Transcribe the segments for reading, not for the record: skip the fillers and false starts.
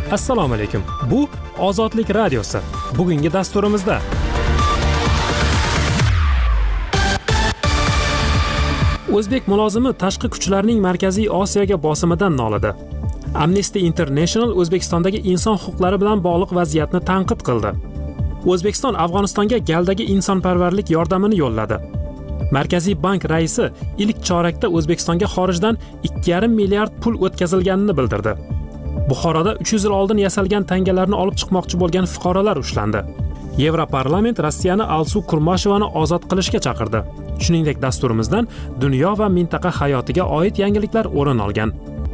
Assalomu alaykum. Bu Ozodlik radiosi. Bugungi dasturimizda O'zbek mulozimi tashqi kuchlarning Markaziy Osiyoga bosimidan nolidi. Amnesty International O'zbekistondagi inson huquqlari bilan bog'liq vaziyatni tanqid qildi. O'zbekiston Afg'onistonga galdagi insonparvarlik yordamini yo'lladi. Markaziy bank raisi ilk chorakda O'zbekistonga xorijdan 2,5 milliard pul o'tkazilganini bildirdi. Buxoroda 300 yil oldin yasalgan tangalarni olib chiqmoqchi bo'lgan fuqarolar ushlandi. Yevroparlament Rossiyani Alsu Kurmashevani ozod qilishga chaqirdi. Shuningdek, dasturimizdan dunyo va mintaqa hayotiga oid yangiliklar o'rin olgan.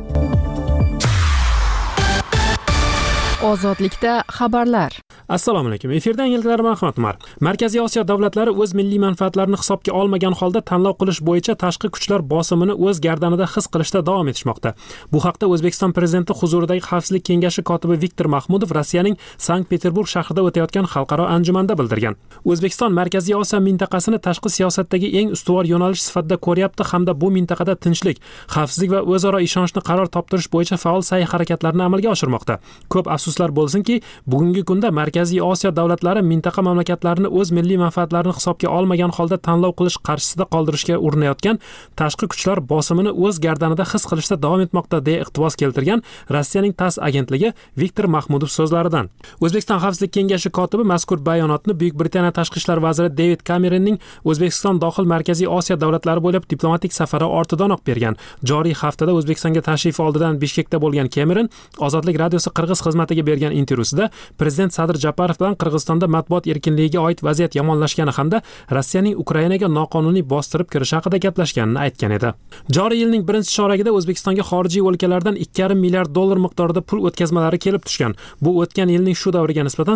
Ozodlikda xabarlar. Assalomu alaykum. Efirda yangiliklar bilan Ahmad Umar. Markaziy Osiyo davlatlari o'z milliy manfaatlarini hisobga olmagan holda tanlov qilish bo'yicha tashqi kuchlar bosimini o'z gardanida his qilishda davom etishmoqda. Bu haqda O'zbekiston prezidenti huzuridagi Xavfsizlik kengashi kotibi Viktor Mahmudov Rossiyaning Sankt-Peterburg shahrida o'tayotgan xalqaro anjumanda bildirgan. O'zbekiston Markaziy Osiyo mintaqasini tashqi siyosatdagi eng ustuvor yo'nalish sifatida ko'ryapti hamda bu mintaqada tinchlik, xavfsizlik va o'zaro ishonchni qaror toptirish bo'yicha faol sa'y-harakatlarni amalga oshirmoqda. Ko'p afsuslar bo'lsinki, bugungi kunda Markaziy Osiyo davlatlari mintaqa mamlakatlarini o'z milliy manfaatlarini hisobga olmagan holda tanlov qilish qarshisida qoldirishga urinayotgan tashqi kuchlar bosimini o'z gardanida his qilishda davom etmoqda deya iqtibos keltirgan Rossiyaning TASS agentligi Viktor Mahmudov so'zlaridan. O'zbekiston Xavfsizlik kengashi kotibi mazkur bayonotni Buyuk Britaniya tashqi ishlar vaziri David Cameronning O'zbekiston dohil Markaziy Osiyo davlatlari bo'ylab diplomatik safari ortidanoq bergan. Joriy haftada O'zbekistonga tashrif oldidan Bishkekda bo'lgan Cameron Ozodlik radiosi Qirg'iz xizmatiga bergan intervyusida prezident Sadir Japarov bilan Qirg'izistonda matbuot erkinligiga oid vaziyat yomonlashgani hamda Rossiyaning Ukrainaga noqonuniy bostirib kirishi haqida gaplashganini aytgan edi. Joriy yilning birinchi choragida O'zbekistonga xorijiy o'lkalardan 2,5 milliard dollar miqdorida pul o'tkazmalari kelib tushgan. Bu o'tgan yilning shu davriga nisbatan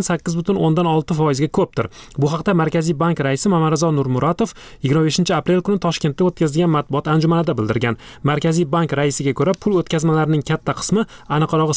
8,6% ga ko'pdir. Bu haqda Markaziy bank raisi Mamarizo Nurmuratov 25 aprel kuni Toshkentda o'tkazilgan matbuot anjumanida bildirgan. Markaziy bank raisiga ko'ra, pul o'tkazmalarining katta qismi, aniqrog'i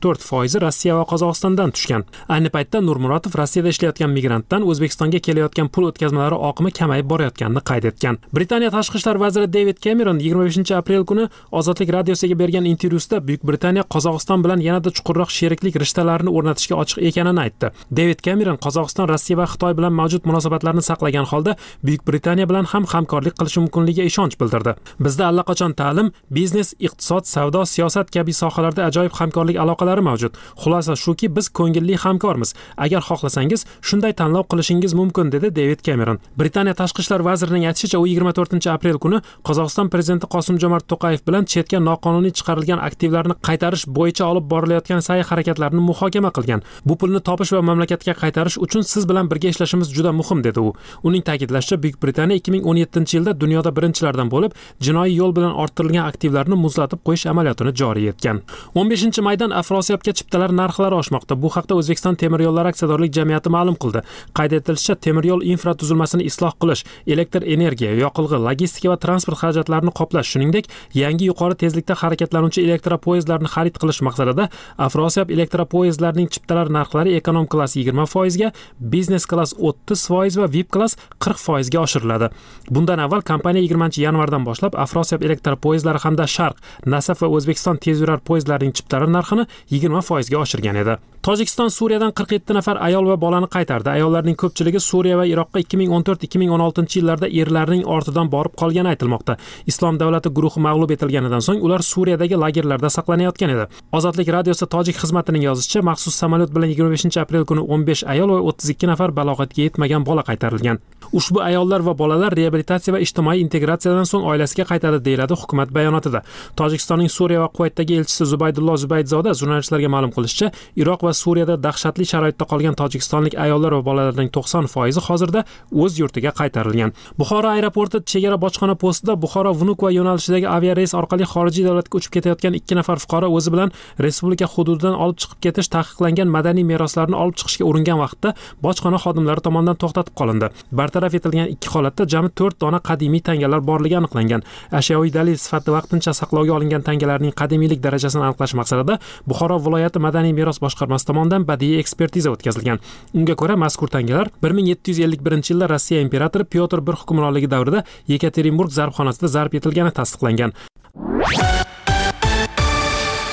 84% Rossiya va Qozog'istondan tushgan. Ayni paytda Nurmuratov Rossiyada ishlayotgan migrantdan O'zbekistonga kelayotgan pul o'tkazmalari oqimi kamayib borayotganini qayd etgan. Britaniya tashqi ishlar vaziri David Cameron 25 aprel kuni Ozodlik radiosiga bergan intervyusida Buyuk Britaniya Qozog'iston bilan yanada chuqurroq sheriklik rishtalarini o'rnatishga ochiq ekanini aytdi. David Cameron Qozog'iston Rossiya va Xitoy bilan mavjud munosabatlarni saqlagan holda Buyuk Britaniya bilan ham hamkorlik qilishi mumkinligiga ishonch bildirdi. Bizda allaqachon ta'lim, biznes, iqtisod, savdo, siyosat kabi sohalarda ajoyib hamkorlik aloqalari mavjud. Xulosa shuki, biz ko'ngilli hamkormiz. Agar xohlasangiz, shunday tanlov qilishingiz mumkin, dedi David Cameron. Britaniya tashqi ishlar vazirining aytishicha, u 24 aprel kuni Qozog'iston prezidenti Qosim-Jomart To'qayev bilan chetga noqonuniy chiqarilgan aktivlarni qaytarish bo'yicha olib borilayotgan sa'y-harakatlarni muhokama qilgan. Bu pulni topish va mamlakatga qaytarish uchun siz bilan birga ishlashimiz juda muhim, dedi u. Uning ta'kidlashicha, Buyuk Britaniya 2017-yilda dunyoda birinchilardan bo'lib, jinoiy yo'l bilan orttirilgan aktivlarni muzlatib qo'yish amaliyotini joriy etgan. 15 maydan Afrosiyobga chiptalar narxlari oshmoqda. Bu haqda O'zbekiston temir yo'llar aksiyadorlik jamiyati ma'lum qildi. Qayd etilishicha, temir yo'l infratuzilmasini isloh qilish, elektr energiya, yoqilg'i, logistika va transport xarajatlarini qoplash, shuningdek, yangi yuqori tezlikda harakatlanuvchi elektropoyezdlarni xarid qilish maqsadida Afrosiyob elektropoyezdlarining chiptalar narxlari ekonom klass 20% ga, biznes klass 30% va VIP klass 40% ga oshiriladi. Bundan avval kompaniya 20-yanvardan boshlab Afrosiyob elektropoyezdlari hamda Sharq, Nasaf va O'zbekiston tezyurar poyezdlarining chiptalari narxini 20% ga oshirgan edi. Tojikiston Suriyadan 47 nafar ayol va bolani qaytardi. Ayollarning ko'pchiligi Suriya va Iroqqa 2014-2016 yillarda erlarining ortidan borib qolgani aytilmoqda. Islom davlati guruhi mag'lub etilganidan so'ng ular Suriyadagi lagerlarda saqlanayotgan edi. Ozodlik radiosi Tojik xizmatining yozishicha, maxsus samolyot bilan 25 aprel kuni 15 ayol va 32 nafar balog'atga yetmagan bola qaytarilgan. Ushbu ayollar va bolalar reabilitatsiya va ijtimoiy integratsiyadan so'ng oilasiga qaytadi, deyiladi hukumat bayonotida. Tojikistonning Suriya va Kuvaytdagi elchisi Zubaydullo Zubaydzoda jurnalistlarga ma'lum qilishicha, Iroq va Suriyada dahshatli sharoitda qolgan tojikistonlik ayollar va bolalarning 90% hozirda o'z yurtiga qaytarilgan. Buxoro aeroporti chegara bojxona postida Buxoro Vnukovo yo'nalishidagi aviareys orqali xorijiy davlatga uchib ketayotgan 2 nafar fuqaro o'zi bilan respublika hududidan olib chiqib ketish taqiqlangan madaniy meroslarni olib chiqishga uringan vaqtda bojxona xodimlari tomonidan to'xtatib qolindi. Bartaraf etilgan 2 holatda jami 4 dona qadimiy tangalar borligi aniqlangan. Ashyoviy dalil sifatida vaqtincha saqlovga olingan tangalarning qadimiylik darajasini aniqlash maqsadida Buxoro viloyati madaniy meros boshqarmasi tomonidan badiiy ekspertiza o'tkazilgan. Unga ko'ra, mazkur tangalar 1751-yilda Rossiya imperatori Pyotr I hukmronligi davrida Yekaterinburg zarbxonasida zarb etilgani tasdiqlangan.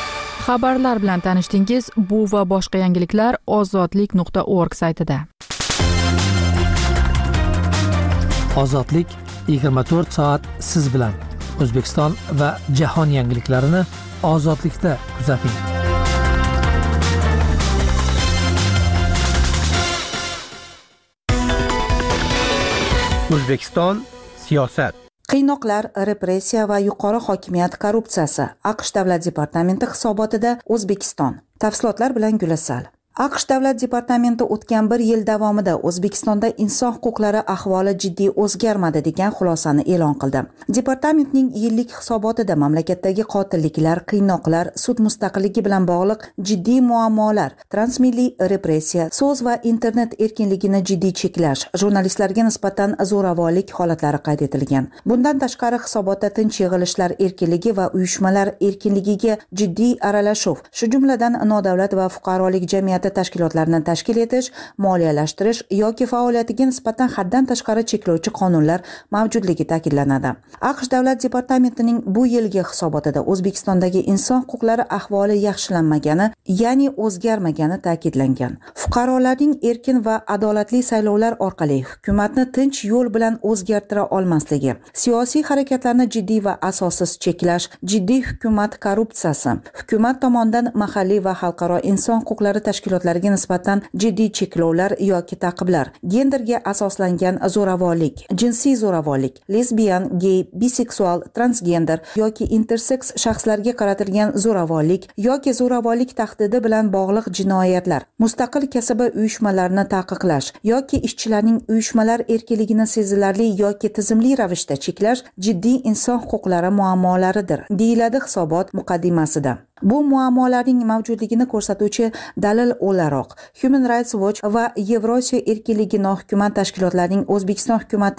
Xabarlar bilan tanishdingiz. Bu va boshqa yangiliklar ozodlik.org saytida. Ozodlik 24 soat siz bilan. O'zbekiston va jahon yangiliklarini ozodlikda kuzating. O'zbekiston siyosat. Qiynoqlar, repressiya va yuqori hokimiyat korrupsiyasi. AQSh Davlat departamenti hisobotida O'zbekiston. Tafsilotlar bilan Gulasal. AQSh Davlat departamenti o'tgan bir yil davomida O'zbekistonda inson huquqlari ahvoli jiddiy o'zgarmadi degan xulosani e'lon qildi. Departamentning yillik hisobotida mamlakatdagi qotilliklar, qiynoqlar, sud mustaqilligi bilan bog'liq jiddiy muammolar, transmilliy repressiya, so'z va internet erkinligini jiddiy cheklash, jurnalistlarga nisbatan zo'ravonlik holatlari qayd etilgan. Bundan tashqari hisobotda tinch yig'ilishlar erkinligi va uyushmalar erkinligiga jiddiy aralashuv, shu jumladan nodavlat va fuqarolik jamiyati tashkilotlarini tashkil etish, moliyalashtirish yoki faoliyatiga nisbatan haddan tashqari cheklovchi qonunlar mavjudligi ta'kidlanadi. AQSh Davlat departamentining bu yilgi hisobotida O'zbekistondagi inson huquqlari ahvoli yaxshilanmagani, ya'ni o'zgarmagani ta'kidlangan. Fuqarolarning erkin va adolatli saylovlar orqali hukumatni tinch yo'l bilan o'zgartira olmasligi, siyosiy harakatlarni jiddiy va asossiz cheklash, jiddiy hukumat korrupsiyasi, hukumat tomonidan mahalliy va xalqaro inson huquqlari tashkilotlariga nisbatan jiddiy cheklovlar yoki ta'qiblar, genderga asoslangan zo'ravonlik, jinsiy zo'ravonlik, lesbiyan, gey, biseksual, transgender yoki intersex shaxslarga qaratilgan zo'ravonlik yoki zo'ravonlik tahdidi bilan bog'liq jinoyatlar, mustaqil kasaba uyushmalarini taqiqlash yoki ishchilarning uyushmalar erkinligini sezilarli yoki tizimli ravishda cheklash jiddiy inson huquqlari muammolaridir, deyiladi hisobot muqaddimasida. Bu muammolarning mavjudligini ko'rsatuvchi dalil o'laroq Human Rights Watch va Yevrosiyo erkinligi nohukumat tashkilotlarining O'zbekiston hukumati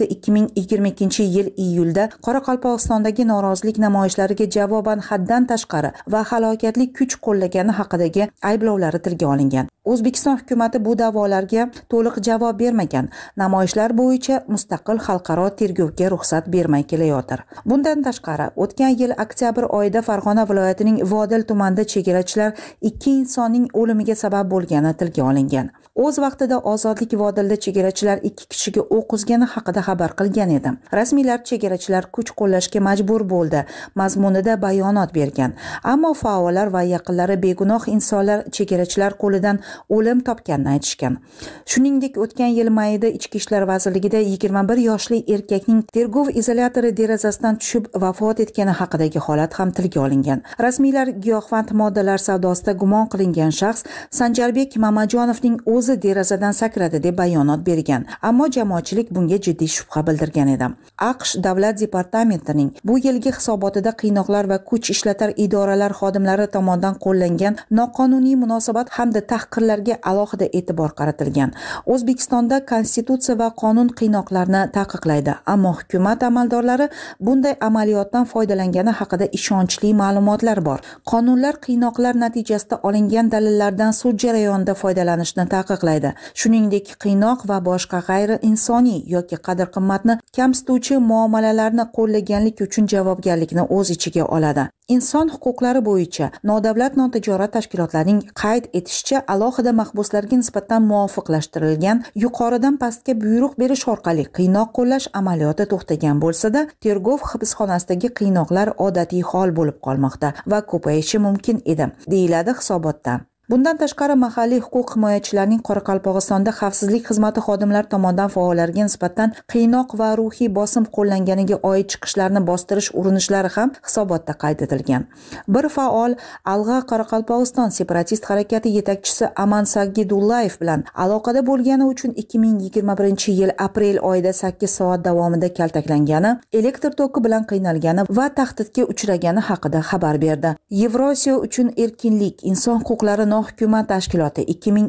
2022-yil iyulda Qoraqalpog'istondagi norozilik namoyishlariga javoban haddan tashqari va halokatli kuch qo'llagani haqidagi ayblovlari tilga olingan. O'zbekiston hukumati bu da'volarga to'liq javob bermagan, namoyishlar bo'yicha mustaqil xalqaro tergovga ruxsat bermay kelayotir. Bundan tashqari, o'tgan yil oktyabr oyida Farg'ona viloyatining Vodil tumanida chegarachilar 2 insonning o'limiga sabab bo'lgani tilga olingan. O'z vaqtida Ozodlik Vodilda chegarachilar 2 kishiga o'q uzgani haqida xabar qilgan edi. Rasmiylar chegarachilar kuch qo'llashga majbur bo'ldi mazmunida bayonot bergan. Ammo faollar va yaqinlari begunoh insonlar chegarachilar qo'lidan o'lim topganini aytishgan. Shuningdek, o'tgan yil mayida Ichki ishlar vazirligida 21 yoshli erkakning tergov izolyatori derazasidan tushib vafot etgani haqidagi holat ham tilga olingan. Rasmiylar giyohvand moddalar savdosida gumon qilingan shaxs Sanjarbek Mamajonovning o'zi derazadan sakradi deb bayonot bergan. Ammo jamoatchilik bunga jiddiy shubha bildirgan edi. AQSh Davlat departamentining bu yilgi hisobotida qiynoqlar va kuch ishlatar idoralar xodimlari tomonidan qo'llangan noqonuniy munosabat hamda tahqirlarga alohida e'tibor qaratilgan. O'zbekistonda konstitutsiya va qonun qiynoqlarni taqiqlaydi, ammo hukumat amaldorlari bunday amaliyotdan foydalangani haqida ishonchli ma'lumotlar bor. Qonunlar qiynoqlar natijasida olingan dalillardan sud jarayonida foydalanishni taqiqlaydi. Shuningdek, qiynoq va boshqa g'ayri insoniy yoki qadr-qimmatni kamsituvchi muomalalarni qo'llaganlik uchun javobgarlikni o'z ichiga oladi. Inson huquqlari bo'yicha nodavlat notijorat tashkilotlarining qayd etishicha, alohida mahbuslarga nisbatan muvofiqlashtirilgan yuqoridan pastga buyruq berish orqali qiynoq qo'llash amaliyoti to'xtagan bo'lsa-da, tergov hibsxonasidagi qiynoqlar odatiy hol bo'lib qolmoqda va ko'payishi mumkin edi, deyiladi hisobotda. Bundan tashqari, mahalliy huquq himoyachilarining Qoraqalpog'istonda xavfsizlik xizmati xodimlari tomonidan faollarga nisbatan qiynoq va ruhiy bosim qo'llanganiga oid chiqishlarni bostirish urinishlari ham hisobotda qayd etilgan. Bir faol Alg'a Qoraqalpog'iston separatist harakati yetakchisi Aman Sagidullayev bilan aloqada bo'lgani uchun 2021-yil aprel oyida 8 soat davomida kaltaklangani, elektr toki bilan qiynalgani va tahdidga uchragani haqida xabar berdi. Yevrosiyo uchun erkinlik, inson huquqlari hukumat tashkiloti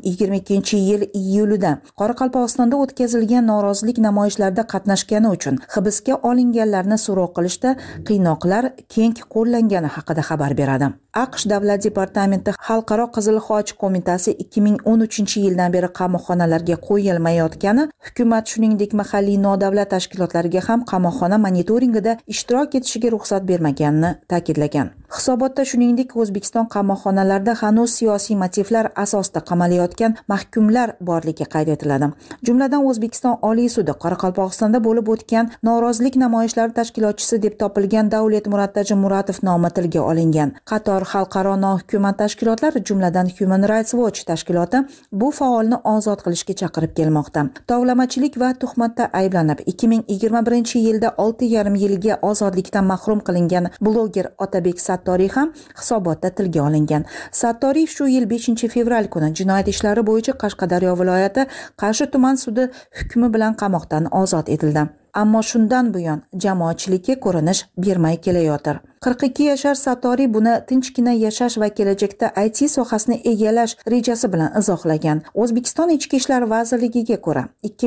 2022-yil iyulida Qoraqalpog'istonda o'tkazilgan norozilik namoyishlarida qatnashgani uchun hibsga olinganlarni so'roq qilishda qiynoqlar keng qo'llangani haqida xabar beradi. AQSh Davlat departamenti Xalqaro Qizil Xoch qo'mitasi 2013-yildan beri qamoqxonalarga qo'yilmayotgani, hukumat shuningdek mahalliy nodavlat tashkilotlariga ham qamoqxona monitoringida ishtirok etishiga ruxsat bermaganini ta'kidlagan. Hisobotda shuningdek O'zbekiston qamoqxonalarida hanuz siyosiy motivlar asosida qamalayotgan mahkumlar borligi qayd etiladi. Jumladan O'zbekiston Oliy sudi Qoraqalpog'istonda bo'lib o'tgan norozilik namoyishlari tashkilotchisi deb topilgan Davlat Murattaji Muratov nomi tilga olingan. Qator xalqaro nohukumat tashkilotlar, jumladan Human Rights Watch tashkiloti bu faolni ozod qilishga chaqirib kelmoqda. Tovlamachilik va tuhmatda ayblanib 2021-yilda 6,5 yilga ozodlikdan mahrum qilingan bloger Otabek Sattoriy ham hisobotda tilga olingan. Sattoriy shu yil 5-fevral kuni jinoyat ishlari bo'yicha Qashqadaryo viloyati Qarshi tuman sudi hukmi bilan qamoqdan ozod etildi. Ammo shundan buyon jamoatchilikka ko'rinish bermay kelayotir. 42 yashar Sattoriy buni tinchgina yashash va kelajakda IT sohasini egallash rejasi bilan izohlagan. O'zbekiston Ichki ishlar vazirligiga ko'ra,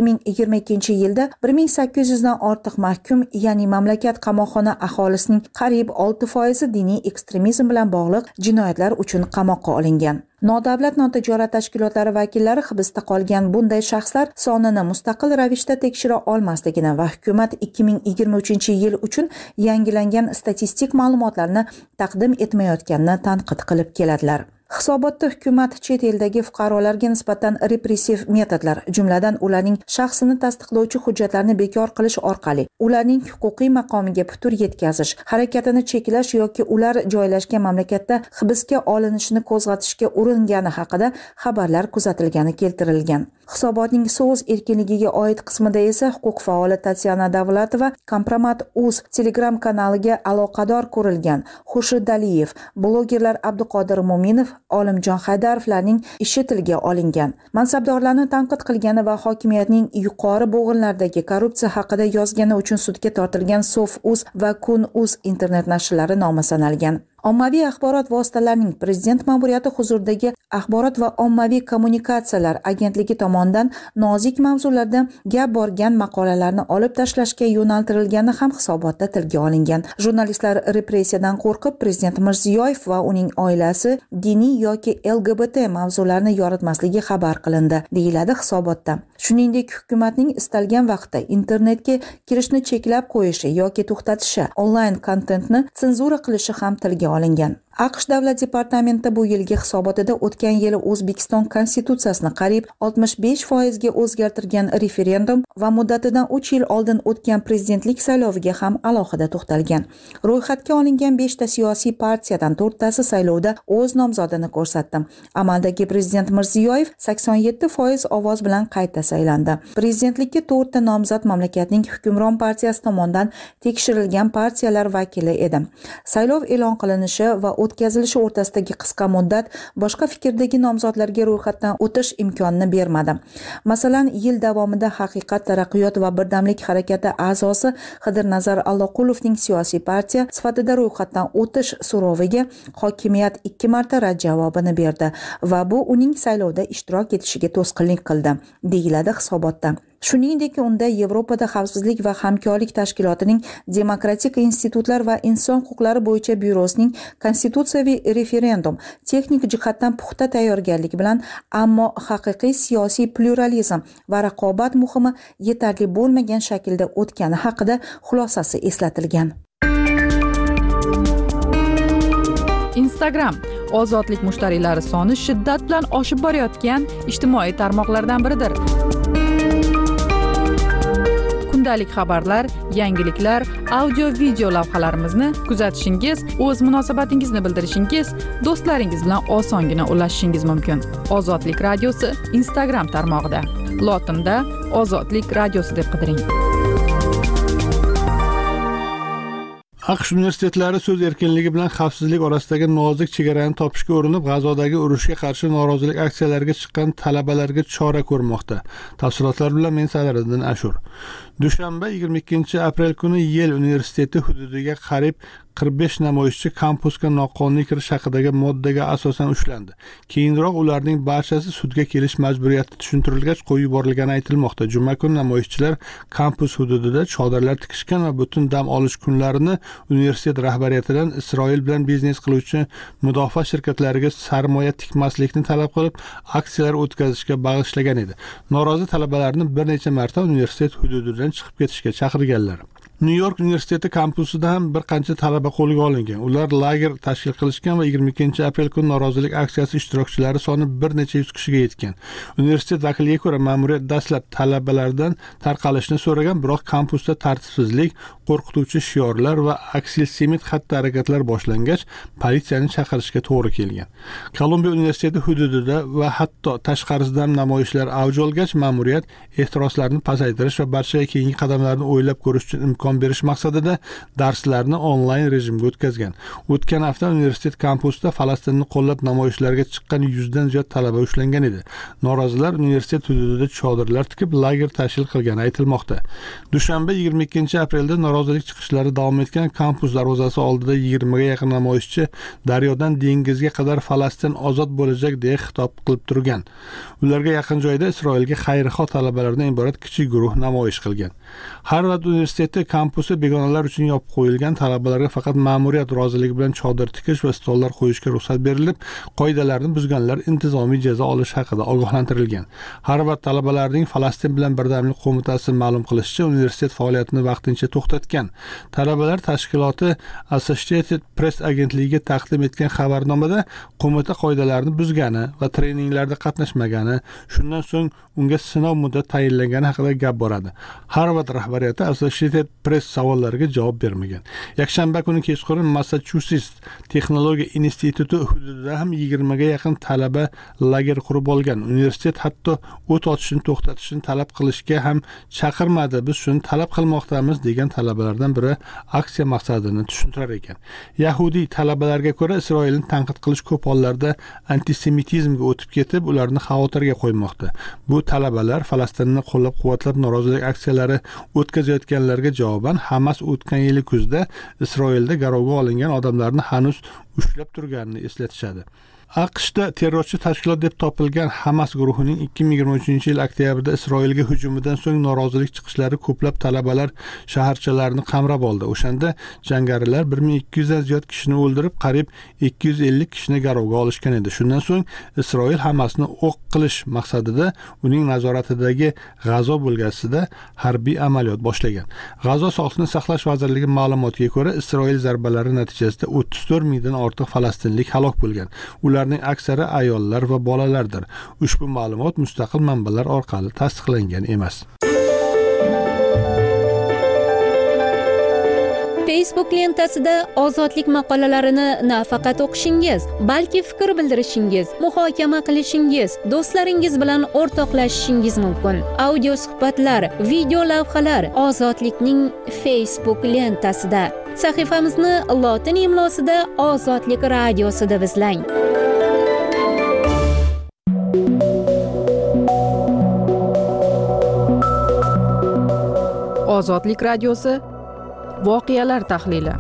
2022-yilda 1800 dan ortiq mahkum, ya'ni mamlakat qamoqxona aholisining qariyb 6% diniy ekstremizm bilan bog'liq jinoyatlar uchun qamoqqa olingan. Nodavlat notijorat tashkilotlari vakillari hibsda qolgan bunday shaxslar sonini mustaqil ravishda tekshira olmasligini va hukumat 2023-yil uchun yangilangan statistik ma'lumotlarni taqdim etmayotganini tanqid qilib keladilar. Hisobotda hukumat chet eldagi fuqarolarga nisbatan repressiv metodlar, jumladan ularning shaxsini tasdiqlovchi hujjatlarni bekor qilish orqali ularning huquqiy maqomiga putur yetkazish, harakatini cheklash yoki ular joylashgan mamlakatda hibsga olinishini qo'zg'atishga uringani haqida xabarlar kuzatilgani keltirilgan. Hisobotning so'z erkinligiga oid qismida esa huquq faoli Tatyana Davlatova Kompromat.uz Telegram kanaliga aloqador ko'rilgan Xurshid Aliyev, blogerlar Abduqodir Mo'minov, Olimjon Haydarovlarning ishi tilga olingan. Mansabdorlarni tanqid qilgani va hokimiyatning yuqori bo'g'inlardagi korrupsiya haqida yozgani uchun sudga tortilgan Sof.uz va Kun.uz internet nashrlari nomi sanalgan. Ommaviy axborot vositalarining prezident ma'muriyati huzuridagi axborot va ommaviy kommunikatsiyalar agentligi tomonidan nozik mavzularda gap borgan maqolalarni olib tashlashga yo'naltirilgani ham hisobotda tilga olingan. Jurnalistlar repressiyadan qo'rqib prezident Mirziyoyev va uning oilasi diniy yoki LGBT mavzularni yoritmasligi xabar qilindi, deyiladi hisobotda. Shuningdek, hukumatning istalgan vaqtda internetga kirishni cheklab qo'yishi yoki to'xtatishi, onlayn kontentni senzura qilishi ham tilga olingan. AQSh Davlat departamenti bu yilgi hisobotida o'tgan yili O'zbekiston konstitutsiyasini qariyb 65% ga o'zgartirgan referendum va muddatidan 3 yil oldin o'tgan prezidentlik sayloviga ham alohida to'xtalgan. Ro'yxatga olingan 5 ta siyosiy partiyadan 4 tasi saylovda o'z nomzodini ko'rsatdi. Amaldagi prezident Mirziyoyev 87% ovoz bilan qayta saylandi. Prezidentlikka 4 ta nomzod mamlakatning hukmron partiyasi tomonidan tekshirilgan partiyalar vakili edi. Saylov e'lon qilinishi va o'tkazilishi o'rtasidagi qisqa muddat boshqa fikrdagi nomzodlarga ro'yxatdan o'tish imkonini bermadi. Masalan, yil davomida Haqiqat, taraqqiyot va birdamlik harakati a'zosi Xidirnazar Alloqulovning siyosiy partiya sifatida ro'yxatdan o'tish so'roviga hokimiyat 2 marta rad javobini berdi va bu uning saylovda ishtirok etishiga to'sqinlik qildi, deyiladi hisobotda. Shuningdek, unda Yevropada xavfsizlik va hamkorlik tashkilotining demokratik institutlar va inson huquqlari bo'yicha byurosining konstitutsiyaviy referendum texnik jihatdan puxta tayyorgarlik bilan, ammo haqiqiy siyosiy pluralizm va raqobat muhimi yetarli bo'lmagan shaklda o'tgani haqida xulosasi eslatilgan. Instagram ozodlik mushtariylari soni shiddat bilan oshib borayotgan ijtimoiy tarmoqlardan biridir. Kundalik xabarlar, yangiliklar, audio-video lavhalarimizni kuzatishingiz, o'z munosabatingizni bildirishingiz, do'stlaringiz bilan osongina ulashishingiz mumkin. Ozodlik radiosi Instagram tarmog'ida. Lotinda Ozodlik radiosi deb qidiring. AQSh universitetlari so'z erkinligi bilan xavfsizlik orasidagi nozik chegarani topishga urinib, G'azodagi urushga qarshi norozilik aksiyalariga chiqqan talabalarga chora ko'rmoqda. Tafsilotlar bilan men Sadiriddin Ashur. Dushanba 22-aprel kuni Yel universiteti hududiga qariyb 45 namoyishchi kampusga noqonuniy kirish haqidagi moddaga asosan ushlandi. Keyinroq ularning barchasi sudga kelish majburiyati tushuntirilgach qo'yib yuborilgani aytilmoqda. Juma kuni namoyishchilar kampus hududida chodirlar tikishgan va butun dam olish kunlarini universitet rahbariyatidan Isroil bilan biznes qiluvchi mudofaa shirkatlariga sarmoya tikmaslikni talab qilib, aksiyalar o'tkazishga bag'ishlagan edi. Norozi talabalarni bir necha marta universitet hududidan chiqib ketishga chaqirganlar. Nyu-York universiteti kampusida ham bir qancha talaba qo'lga olingan. Ular lager tashkil qilishgan va 22-aprel kuni norozilik aksiyasi ishtirokchilari soni bir necha yuz kishiga yetgan. Universitet vakiliga ko'ra, ma'muriyat dastlab talabalardan tarqalishni so'ragan, biroq kampusda tartibsizlik, qo'rqituvchi shiorlar va aksilsemit xatti-harakatlar boshlangach, politsiyani chaqirishga to'g'ri kelgan. Kolumbiya universiteti hududida va hatto tashqarisida ham namoyishlar avj olgach, ma'muriyat ehtiroslarni pasaytirish va barchaga keyingi qadamlarni o'ylab ko'rish uchun imkon berish maqsadida darslarni onlayn rejimga o'tkazgan. O'tgan hafta universitet kampusida Falastinni qo'llab namoyishlarga chiqqan 100 dan ziyod talaba ushlangan edi. Norozilar universitet hududida chodirlar tikib, lager tashkil qilgani aytilmoqda. Dushanba 22-aprelda norozilik chiqishlari davom etgan kampus darvozasi oldida 20 ga yaqin namoyishchi daryodan dengizga qadar Falastin ozod bo'lajak deya xitob qilib turgan. Ularga yaqin joyda Isroilga xayrixoh talabalardan iborat kichik guruh namoyish qilgan. Harvard universiteti kampusi begonalar uchun yopib qo'yilgan, talabalarga faqat ma'muriyat roziligi bilan chodir tikish va stollar qo'yishga ruxsat berilib, qoidalarni buzganlar intizomiy jazo olish haqida ogohlantirilgan. Harvard talabalarining Falastin bilan birdamlik qo'mitasi ma'lum qilishicha, universitet faoliyatini vaqtincha to'xtatgan. Talabalar tashkiloti Associated Press agentligiga taqdim etgan xabarnomada qo'mita qoidalarini buzgani va treninglarda qatnashmagani, shundan so'ng unga sinov muddat tayinlangani haqida gap boradi. Harvard rahbariyati Associated Press savollariga javob bermagan. Yakshanba kuni kechqurun Massachusetts texnologiya instituti hududida ham 20 ga yaqin talaba lager qurib olgan. Universitet hatto o't ochishni to'xtatishni talab qilishga ham chaqirmadi. Biz shuni talab qilmoqdamiz degan talabalardan biri aksiya maqsadini tushuntirar ekan. Yahudiy talabalarga ko'ra, Isroilni tanqid qilish ko'p hollarda antisemitizmga o'tib ketib, ularni xavotirga qo'ymoqda. Bu talabalar Falastinni qo'llab-quvvatlab norozilik aksiyalari o'tkazayotganlarga javoban Hamas o'tgan yil kuzda Isroilda garovga olingan odamlarni hanuz ushlab turganini eslatishadi. AQShda terrorchi tashkilot deb topilgan Hamas guruhining 2023-yil oktyabrda Isroilga hujumidan so'ng norozilik chiqishlari ko'plab talabalar shaharchalarni qamrab oldi. O'shanda jangarilar 1200 dan ziyod kishini o'ldirib, qariyb 250 kishini garovga olishgan edi. Shundan so'ng Isroil Hamasni o'q qilish maqsadida uning nazoratidagi G'azo bo'lgasida harbiy amaliyot boshlagan. G'azo sog'liqni saqlash vazirligi ma'lumotiga ko'ra, Isroil zarbalari natijasida 34 mingdan ortiq falastinlik halok bo'lgan. Ularning aksari ayollar va bolalardir. Ushbu ma'lumot mustaqil manbalar orqali tasdiqlangan emas. Facebook lentasida ozodlik maqolalarini nafaqat o'qishingiz, balki fikr bildirishingiz, muhokama qilishingiz, do'stlaringiz bilan o'rtoqlashishingiz mumkin. Audio suhbatlar, video lavhalar Ozodlikning Facebook lentasida. Sahifamizni lotin imlosida Ozodlik radiosida izlang. Ozodlik radiosi voqealar tahlili.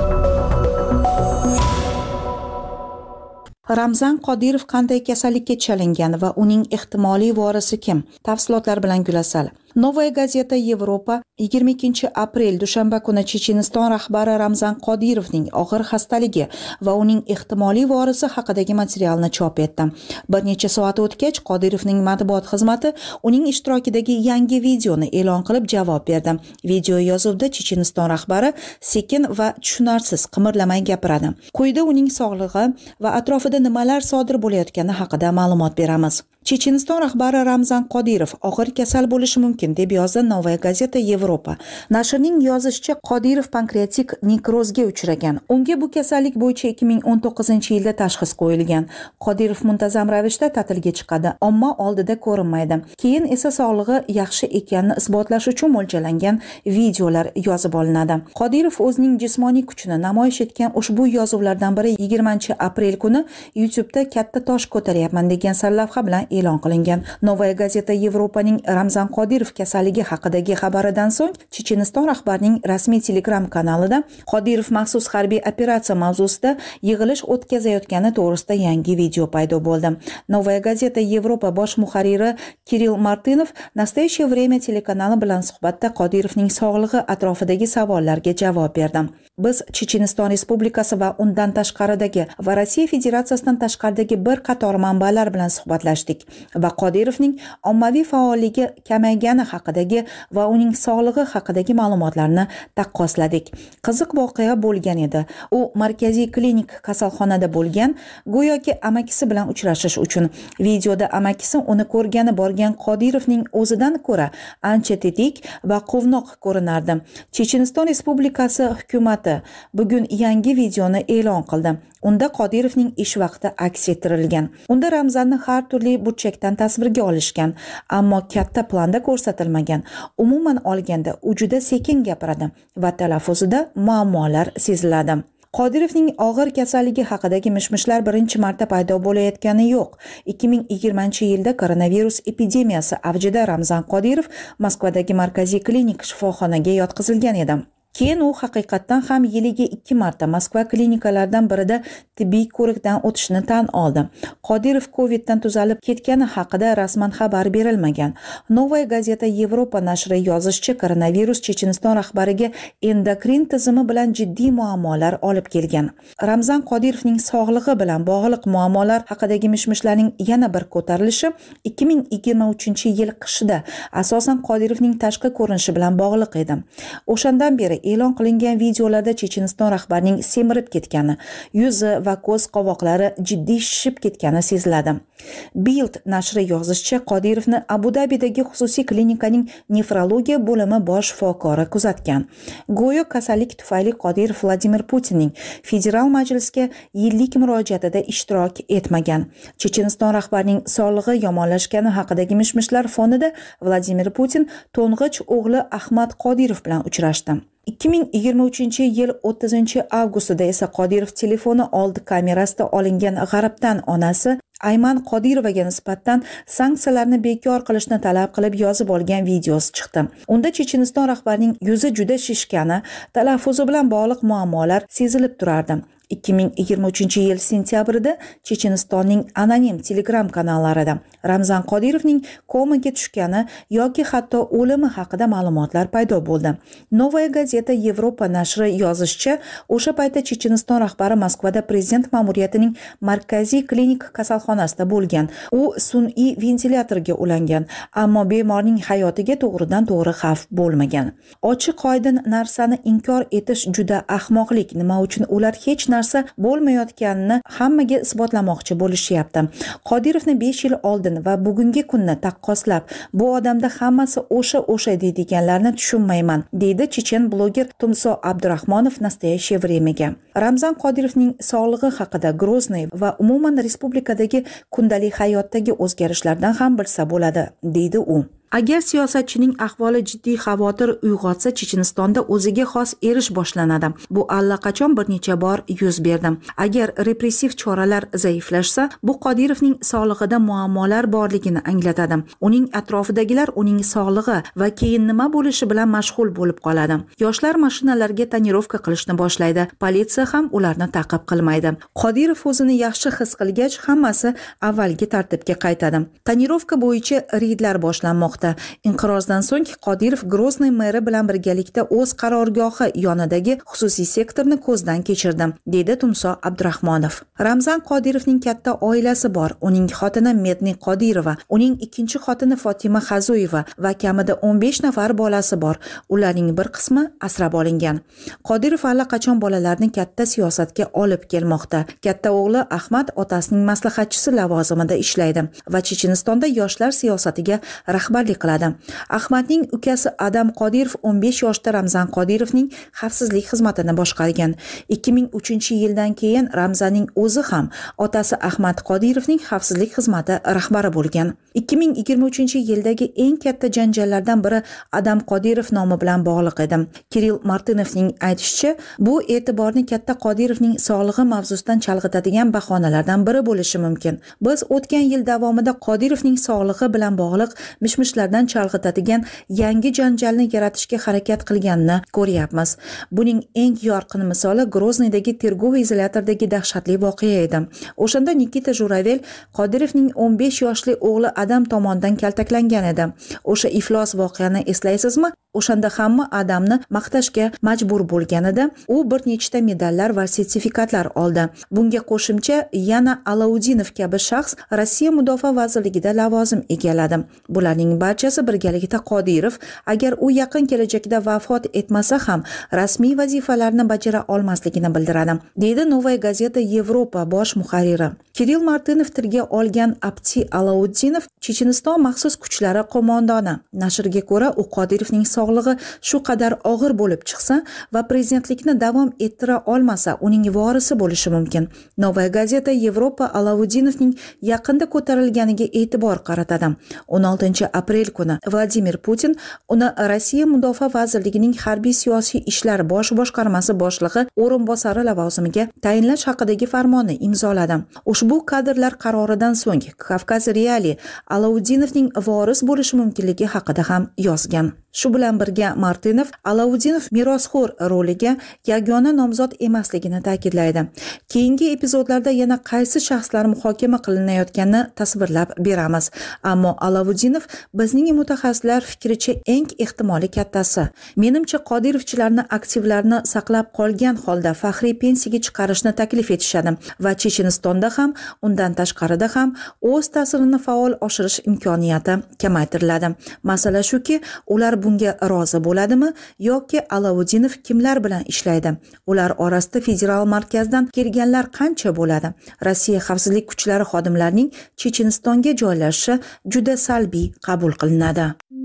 Ramzan Qodirov qanday kasallikka chalingan va uning ehtimoliy vorisi kim? Tafsilotlar bilan Gulasal. Novaya Gazeta Yevropa 22-aprel dushanba kuni Checheniston rahbari Ramzan Qodirovning og'ir xastaligi va uning ehtimoliy vorisi haqidagi materialni chop etdi. Bir necha soat o'tgach, Qodirovning matbuot xizmati uning ishtirokidagi yangi videoni e'lon qilib javob berdi. Video yozuvda Checheniston rahbari sekin va tushunarsiz qimirlamay gapiradi. Quyida uning sog'lig'i va atrofida nimalar sodir bo'layotgani haqida ma'lumot beramiz. Checheniston rahbari Ramzan Qodirov og'ir kasal bo'lishi mumkin deb yozdi Novaya Gazeta Yevropa. Nashrning yozishicha, Qodirov pankreatik nekrozga uchragan. Unga bu kasallik bo'yicha 2019-yilda tashxis qo'yilgan. Qodirov muntazam ravishda ta'tilga chiqadi, ammo oldida ko'rinmaydi. Keyin esa sog'lig'i yaxshi ekanini isbotlash uchun mo'ljallangan videolar yozib olinadi. Qodirov o'zining jismoniy kuchini namoyish etgan ushbu yozuvlardan biri 20-aprel kuni YouTube'da katta tosh ko'taryapman degan sarlavha bilan e'lon qilingan. Novaya Gazeta Yevropaning Ramzan Qodirov kasalligi haqidagi xabaridan so'ng Checheniston rahbarining rasmiy Telegram kanalida Qodirov maxsus harbiy operatsiya mavzusida yig'ilish o'tkazayotgani to'g'risida yangi video paydo bo'ldi. Novaya Gazeta Yevropa bosh muharriri Kirill Martinov Nastoящее время telekanali bilan suhbatda Qodirovning sog'lig'i atrofidagi savollarga javob berdi. Biz Checheniston Respublikasi va undan tashqaridagi va Rossiya Federatsiyasidan tashqaridagi bir qator manbalar bilan suhbatlashdik. qildik va Qodirovning ommaviy faolligi kamaygani haqidagi va uning sog'lig'i haqidagi ma'lumotlarni taqqosladik. Qiziq voqea bo'lgan edi. U markaziy klinik kasalxonada bo'lgan, go'yoki amakisi bilan uchrashish uchun. Videoda amakisi uni ko'rgani borgan Qodirovning o'zidan ko'ra ancha tetik va quvnoq ko'rinardi. Checheniston Respublikasi hukumati bugun yangi videoni e'lon qildi. Unda Qodirovning ish vaqti aks ettirilgan. Unda Ramzanni har turli burchakdan tasvirga olishgan, ammo katta planda ko'rsatilmagan. Umuman olganda u juda sekin gapiradi va talaffuzida muammolar seziladi. Qodirovning og'ir kasalligi haqidagi mishmishlar birinchi marta paydo bo'layotgani yo'q. 2020-yilda koronavirus epidemiyasi avjida Ramzan Qodirov Moskvadagi markaziy klinik shifoxonaga yotqizilgan edi. Keyin u haqiqatdan ham yiliga 2 marta Moskva klinikalaridan birida tibbiy ko'rikdan o'tishni tan oldi. Qodirov Coviddan tuzalib ketgani haqida rasman xabar berilmagan. Novaya Gazeta Yevropa nashri yozishicha, koronavirus Checheniston rahbariga endokrin tizimi bilan jiddiy muammolar olib kelgan. Ramzan Qodirovning sog'lig'i bilan bog'liq muammolar haqidagi mishmishlarning yana bir ko'tarilishi 2023-yil qishida asosan Qodirovning tashqi ko'rinishi bilan bog'liq edi. O'shandan beri e'lon qilingan videolarda Checheniston rahbarining semirib ketgani, yuzi va ko'z qovoqlari jiddiy shishib ketgani seziladi. Bild nashri yozishicha, Qodirovni Abu Dabidagi xususiy klinikaning nefrologiya bo'limi bosh shifokori kuzatgan. Go'yo kasallik tufayli Qodirov Vladimir Putinning federal majlisga yillik murojaatida ishtirok etmagan. Checheniston rahbarining sog'lig'i yomonlashgani haqidagi mishmishlar fonida Vladimir Putin to'ng'ich o'g'li Ahmad Qodirov bilan uchrashdi. 2023-yil 30-avgustida esa Qodirov telefoni oldi kamerasida olingan g'arbdan onasi Ayman Qodirovaga nisbatan sanksiyalarni bekor qilishni talab qilib yozib olgan videosi chiqdi. Unda Checheniston rahbarining yuzi juda shishgani, talaffuzi bilan bog'liq muammolar sezilib turardi. 2023-yil sentyabrida Chechenistonning anonim Telegram kanallarida Ramzan Qodirovning komaga tushgani yoki hatto o'limi haqida ma'lumotlar paydo bo'ldi. Novaya Gazeta Yevropa nashri yozishicha, o'sha paytda Checheniston rahbari Moskvada prezident ma'muriyatining markaziy klinik kasalxonasida bo'lgan. U sun'iy ventilyatorga ulangan, ammo bemorning hayotiga to'g'ridan-to'g'ri xavf bo'lmagan. Ochiq-oydin narsani inkor etish juda ahmoqlik. Nima uchun ular hech narsa bo'lmayotganini hammaga isbotlamoqchi bo'lishyapti. Qodirovni 5 yil oldin va bugungi kunni taqqoslab, bu odamda hammasi o'sha deydiganlarni tushunmayman, deydi chechen bloger Tumso Abdurahmonov Nastoyaщее времяga. Ramzan Qodirovning sog'lig'i haqida Grozny va umuman respublikadagi kundalik hayotdagi o'zgarishlardan ham bilsa bo'ladi, deydi u. Agar siyosatchining ahvoli jiddiy xavotir uyg'otsa, Chechenistonda o'ziga xos erish boshlanadi. Bu allaqachon bir necha bor yuz berdi. Agar repressiv choralar zaiflashsa, bu Qodirovning sog'lig'ida muammolar borligini anglatadi. Uning atrofidagilar uning sog'lig'i va keyin nima bo'lishi bilan mashg'ul bo'lib qoladi. Yoshlar mashinalarga tonirovka qilishni boshlaydi. Politsiya ham ularni ta'qib qilmaydi. Qodirov o'zini yaxshi his qilgach, hammasi avvalgi tartibga qaytadi. Tonirovka bo'yicha reydlar boshlanmoqda. Inqirozdan so'ng Qodirov Grozny meri bilan birgalikda o'z qarorgohi yonidagi xususiy sektorni ko'zdan kechirdi, deydi Tumso Abdurahmonov. Ramzan Qodirovning katta oilasi bor. Uning xotini Medni Qodirova, uning ikkinchi xotini Fotima Xazoyeva va kamida 15 nafar bolasi bor. Ularning bir qismi asrab olingan. Qodirov allaqachon bolalarni katta siyosatga olib kelmoqda. Katta o'g'li Ahmad otasining maslahatchisi lavozimida ishlaydi va Chechenistonda yoshlar siyosatiga rahbarlik qiladi. Ahmadning ukasi Adam Qodirov 15 yoshda Ramzan Qodirovning xavfsizlik xizmatini boshqargan. 2003-yildan keyin Ramzanning o'zi ham otasi Ahmad Qodirovning xavfsizlik xizmati rahbari bo'lgan. 2023-yildagi eng katta janjallardan biri Adam Qodirov nomi bilan bog'liq edi. Kirill Martinovning aytishicha, bu e'tiborni katta Qodirovning sog'lig'i mavzusidan chalg'itadigan bahonalardan biri bo'lishi mumkin. Biz o'tgan yil davomida Qodirovning sog'lig'i bilan bog'liq mishmishlar maqsadlardan chalg'itadigan yangi janjalni yaratishga harakat qilganini ko'ryapmiz. Buning eng yorqin misoli Grozniydagi tergov izolyatoriddagi dahshatli voqea edi. O'shanda Nikita Juravel Qodirovning 15 yoshli o'g'li Adam tomonidan kaltaklangan edi. O'sha iflos voqeani eslaysizmi? O'shanda hamma Adamni maqtashga majbur bo'lgan edi. U bir nechta medallar va sertifikatlar oldi. Bunga qo'shimcha yana Alaudinov kabi shaxs Rossiya Mudofaa vazirligida lavozim egalladi. Bularning barchasi birgalikda Qodirov agar u yaqin kelajakda vafot etmasa ham rasmiy vazifalarni bajara olmasligini bildiradi, deydi Novaya Gazeta Yevropa bosh muharriri. Kirill Martinov tilga olgan Abti Alaudinov Checheniston maxsus kuchlari qo'mondoni. Nashrga ko'ra, u Qodirovning sog'lig'i shu qadar og'ir bo'lib chiqsa va prezidentlikni davom ettira olmasa, uning vorisi bo'lishi mumkin. Novaya Gazeta Yevropa Alaudinovning yaqinda ko'tarilganiga e'tibor qaratadi. 16-aprel kuni Vladimir Putin uni Rossiya Mudofaa vazirligining harbiy siyosiy ishlar bosh boshqarmasi boshlig'i o'rinbosari lavozimiga tayinlash haqidagi farmonni imzoladi. Ushbu kadrlar qaroridan so'ng Kavkaz Reali Alaudinovning voris bo'lishi mumkinligi haqida ham yozgan. Shu bilan birga Martinov Alaudinov merosxo'r roliga yagona nomzod emasligini ta'kidlaydi. Keyingi epizodlarda yana qaysi shaxslar muhokama qilinayotganini tasvirlab beramiz. Ammo Alaudinov bizning mutaxassislar fikricha eng ehtimoli kattasi. Menimcha Qodirovchilarni aktivlarni saqlab qolgan holda faxriy pensiyaga chiqarishni taklif etishadi va Chechenistonda ham, undan tashqarida ham o'z ta'sirini faol oshirish imkoniyati kamaytiriladi. Masala shuki, ular bunga rozi bo'ladimi yoki Alaudinov kimlar bilan ishlaydi? Ular orasida federal markazdan kelganlar qancha bo'ladi? Rossiya xavfsizlik kuchlari xodimlarining Chechenistonga joylashishi juda salbiy qabul qilinadi.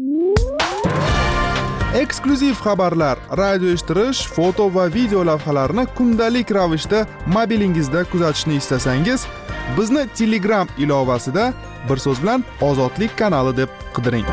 Eksklyuziv xabarlar, radio eshittirish, foto va video lavhalarni kundalik ravishda mobilingizda kuzatishni istasangiz, bizni Telegram ilovasida bir so'z bilan Ozodlik kanali deb qidiring.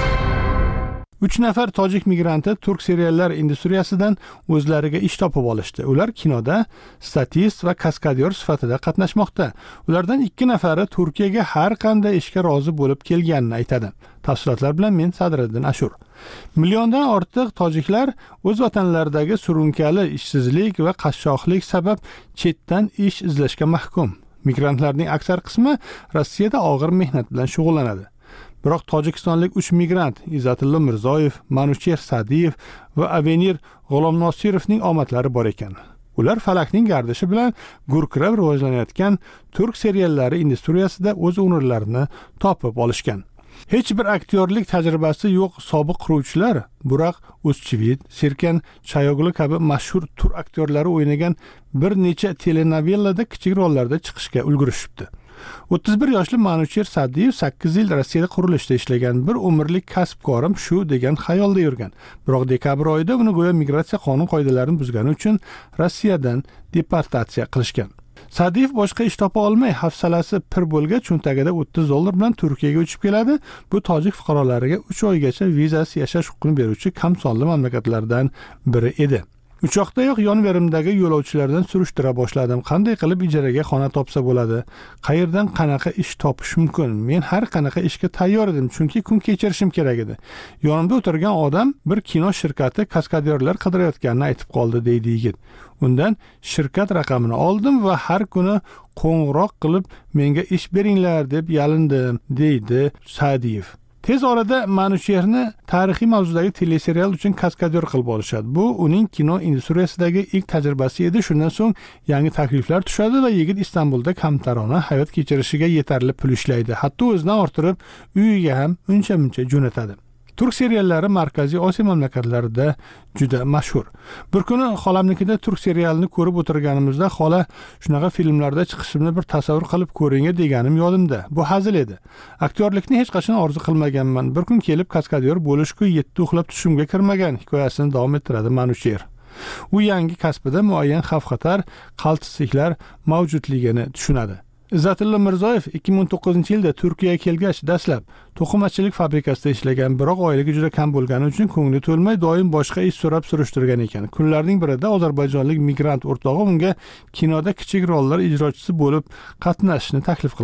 3 nafar tojik migranti turk seriallar industriyasidan o'zlariga ish topib olishdi. Ular kinoda statist va kaskadyor sifatida qatnashmoqda. Ulardan 2 nafari Turkiyaga har qanday ishga rozi bo'lib kelganini aytadi. Tafsilotlar bilan men Sadriddin Ashur. Milliondan ortiq tojiklar o'z vatanlaridagi surunkali ishsizlik va qashshoqlik sabab chetdan ish izlashga mahkum. Migrantlarning aksar qismi Rossiyada og'ir mehnat bilan shug'ullanadi. Biroq tojikistonlik 3 migrant Izzatilla Mirzoyev, Manucher Sadiyev va Avenir G'ulomnosirovning omadlari bor ekan. Ular falakning gardishi bilan gurkirab rivojlanayotgan turk seriallari industriyasida o'z o'rinlarini topib olishgan. Hech bir aktyorlik tajribasi yo'q sobiq quruvchilar Burak O'zchivit, Serkan Chayoglu kabi mashhur tur aktyorlari o'ynagan bir necha telenovellada kichik rollarda chiqishga ulgurishibdi. 31 yoshli Manucher Sadiyev 8 yil Rossiyada qurilishda ishlagan, bir umrlik kasbkorim shu degan xayolda yurgan. Biroq dekabr oyida uni go'yo migratsiya qonun qoidalarini buzgani uchun Rossiyadan deportatsiya qilishgan. Sadiyev boshqa ish topa olmay, hafsalasi pir bo'lgach, cho'ntagida $30 bilan Turkiyaga uchib keladi. Bu tojik fuqarolariga 3 oygacha vizasiz yashash huquqini beruvchi kamsonli mamlakatlardan biri edi. Uchoqdayoq yonverimdagi yo'lovchilardan surishtira boshladim. Qanday qilib ijaraga xona topsa bo'ladi? Qayerdan qanaqa ish topish mumkin? Men har qanaqa ishga tayyor edim, chunki kun kechirishim kerak edi. Yonimda o'tirgan odam bir kino shirkati kaskadyorlar qidirayotganini aytib qoldi, deydi yigit. Undan shirkat raqamini oldim va har kuni qo'ng'iroq qilib menga ish beringlar deb yalindim, deydi Sadiyev. Tez orada Manucherni tarixiy mavzudagi teleserial uchun kaskadyor qilib olishadi. Bu uning kino industriyasidagi ilk tajribasi edi. Shundan so'ng yangi takliflar tushadi va yigit Istanbulda kamtarona hayot kechirishiga yetarli pul ishlaydi. Hatto o'zidan orttirib uyiga ham uncha-muncha jo'natadi. Turk seriallari Markaziy Osiyo mamlakatlarida juda mashhur. Bir kuni xolamnikida turk serialini ko'rib o'tirganimizda xola shunaqa filmlarda chiqishimni bir tasavvur qilib ko'ring deganim yodimda. Bu hazil edi. Aktyorlikni hech qachon orzu qilmaganman. Bir kun kelib kaskadyor bo'lishku 7 uxlab tushimga kirmagan hikoyasini davom ettiradi Manucher. U yangi kasbida muayyan xavf-xatar, qaltisliklar mavjudligini tushunadi. Izzatilla Mirzoyev 2009-yilda Turkiyaga kelgach, dastlab to'qimachilik fabrikasida ishlagan, biroq oyligi juda kam bo'lgani uchun ko'ngli to'lmay doim boshqa ish so'rab surishtirgan ekan. Kunlarning birida ozarbayjonlik migrant o'rtog'i unga kinoda kichik rollar ijrochisi bo'lib qatnashishni taklif qiladi.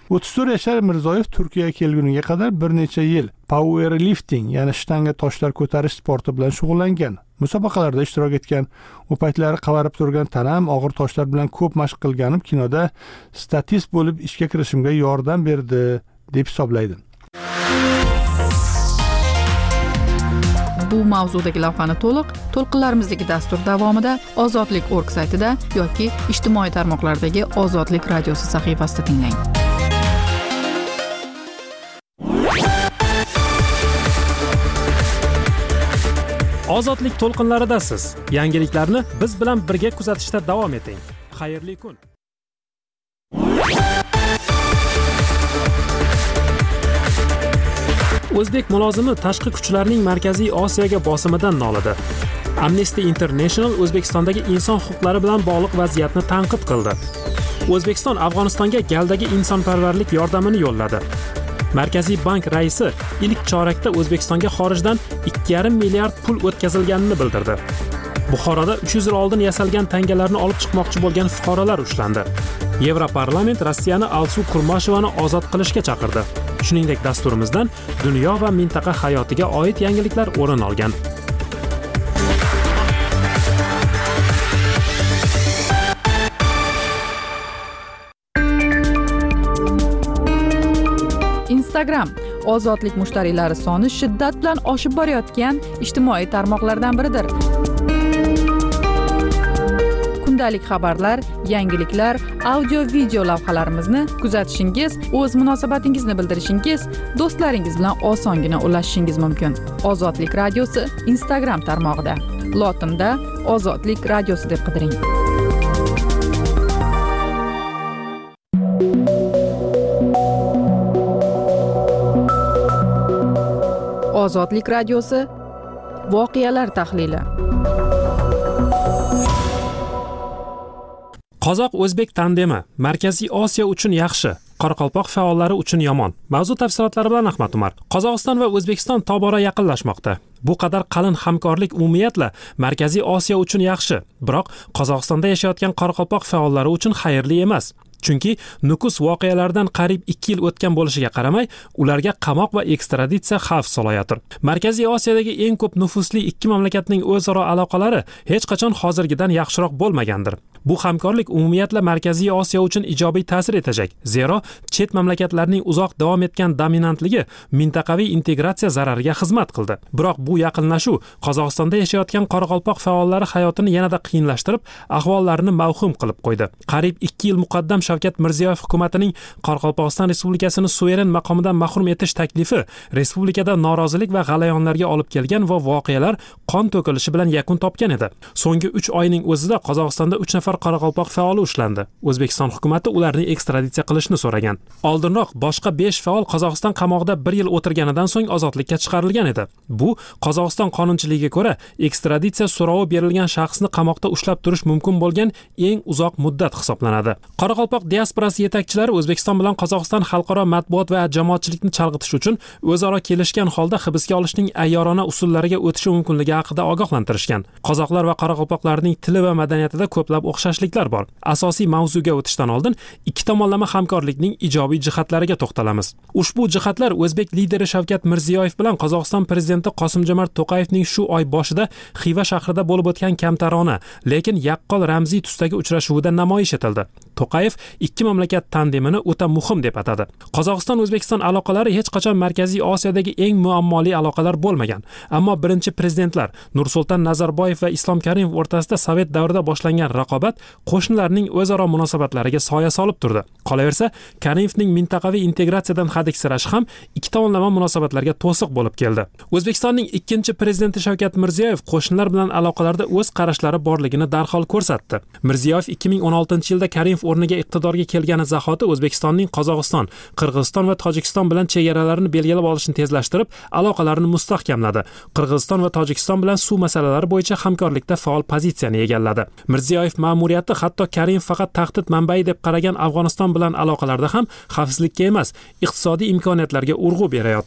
34 yashar Mirzoyev Turkiyaga kelguniga qadar bir necha yil powerlifting, ya'ni shtanga toshlar ko'tarish sporti bilan shug'ullangan. Musobaqalarda ishtirok etgan. U paytlari qavarib turgan tanam, og'ir toshlar bilan ko'p mashq qilganim kinoda statist bo'lib ishga kirishimga yordam berdi deb hisoblaydi. Bu mavzudagi lavhani to'lqinlarimizdagi dastur davomida Ozodlik.org saytida yoki ijtimoiy tarmoqlardagi Ozodlik radiosi sahifasida tinglang. Ozodlik to'lqinlarida siz yangiliklarni biz bilan birga kuzatishda davom eting. Xayrli kun. O'zbek mulozimi tashqi kuchlarning Markaziy Osiyoga bosimidan nolidi. Amnesty International O'zbekistondagi inson huquqlari bilan bog'liq vaziyatni tanqid qildi. O'zbekiston Afg'onistonga galdagi insonparvarlik yordamini yo'lladi. Markaziy bank raisi ilk chorakda O'zbekistonga xorijdan 2,5 milliard pul o'tkazilganini bildirdi. Buxoroda 300 yil oldin yasalgan tangalarni olib chiqmoqchi bo'lgan fuqarolar ushlandi. Yevroparlament Rossiyani Alsu Kurmashevani ozod qilishga chaqirdi. Shuningdek, dasturimizdan dunyo va mintaqa hayotiga oid yangiliklar o'rin olgan. Instagram ozodlik mushtariylari soni shiddat bilan oshib borayotgan ijtimoiy tarmoqlardan biridir. Kundalik xabarlar, yangiliklar, audio-video lavhalarimizni kuzatishingiz, o'z munosabatingizni bildirishingiz, do'stlaringiz bilan osongina ulashishingiz mumkin. Ozodlik radiosi Instagram tarmog'ida. Lotinda Ozodlik radiosi deb qidiring. Ozodlik radiosi voqealar tahlili. Qozoq-o'zbek tandemi Markaziy Osiyo uchun yaxshi, Qoraqalpoq faollari uchun yomon. Mavzu tafsilotlari bilan Ahmad Umar. Qozog'iston va O'zbekiston tobora yaqinlashmoqda. Bu qadar qalin hamkorlik umumiyatla Markaziy Osiyo uchun yaxshi, biroq Qozog'istonda yashayotgan Qoraqalpoq faollari uchun xayrli emas. Chunki Nukus voqealaridan qariyb 2 yil o'tgan bo'lishiga qaramay, ularga qamoq va ekstraditsiya xavf solayotir. Markaziy Osiyodagi eng ko'p nufuzli ikki mamlakatning o'zaro aloqalari hech qachon hozirgidan yaxshiroq bo'lmagandir. Bu hamkorlik umumiyatla Markaziy Osiyo uchun ijobiy ta'sir etajak. Zero chet mamlakatlarning uzoq davom etgan dominantligi mintaqaviy integratsiya zarariga xizmat qildi. Biroq bu yaqinlashuv Qozog'istonda yashayotgan Qoraqalpoq faollari hayotini yanada qiyinlashtirib, ahvollarini mavhum qilib qo'ydi. Qariyb 2 yil muqaddam Shavkat Mirziyoyev hukumatining Qoraqalpog'iston Respublikasini suveren maqomidan mahrum etish taklifi respublikada norozilik va g'alayonlarga olib kelgan va voqealar qon to'kilishi bilan yakun topgan edi. So'nggi 3 oyning o'zida Qozog'istonda 3 nafar Qoraqalpoq faoli ushlandi. O'zbekiston hukumati ularni ekstraditsiya qilishni so'ragan. Oldinroq boshqa 5 faol Qozog'iston qamoqida 1 yil o'tirganidan so'ng ozodlikka chiqarilgan edi. Bu Qozog'iston qonunchiligiga ko'ra ekstraditsiya so'rovi berilgan shaxsni qamoqda ushlab turish mumkin bo'lgan eng uzoq muddat hisoblanadi. Qoraqalpoq diasporasi yetakchilari O'zbekiston bilan Qozog'iston xalqaro matbuot va jamoatchilikni chalg'itish uchun o'zaro kelishgan holda hibsga olishning ayyorona usullariga o'tishi mumkinligi haqida ogohlantirishgan. Qozoqlar va qoraqalpoqlarning tili va madaniyatida ko'plab o'xshashliklar bor. Asosiy mavzuga o'tishdan oldin ikki tomonlama hamkorlikning ijobiy jihatlariga to'xtalamiz. Ushbu jihatlar o'zbek lideri Shavkat Mirziyoyev bilan Qozog'iston prezidenti Qosimjomart To'qayevning shu oy boshida Xiva shahrida bo'lib o'tgan kamtarona, lekin yaqqol ramziy tusdagi uchrashuvida namoyish etildi. To'qayev ikki mamlakat tandemini o'ta muhim deb atadi. Qozog'iston-O'zbekiston aloqalari hech qachon Markaziy Osiyodagi eng muammoli aloqalar bo'lmagan. Ammo birinchi prezidentlar Nursulton Nazarboyev va Islom Karimov o'rtasida Sovet davrida boshlangan raqobat qo'shnilarning o'zaro munosabatlariga soya solib turdi. Qolaversa, Karimovning mintaqaviy integratsiyadan hadiksirashi ham ikki tomonlama munosabatlarga to'siq bo'lib keldi. O'zbekistonning ikkinchi prezidenti Shavkat Mirziyoyev qo'shnilar bilan aloqalarda o'z qarashlari borligini darhol ko'rsatdi. Mirziyoyev 2016-yilda Karimov o'rniga iqtidorga kelgani zahoti O'zbekistonning Qozog'iston, Qirg'iziston va Tojikiston bilan chegaralarini belgilab olishni tezlashtirib, aloqalarini mustahkamladi. Qirg'iziston va Tojikiston bilan suv masalalari bo'yicha hamkorlikda faol pozitsiyani egalladi. Mirziyoyev ma'muriyati hatto Karimov faqat tahdid manbai deb qaragan Afg'oniston bilan aloqalarda ham xavfsizlikka emas, iqtisodiy imkoniyatlarga urg'u berayotir.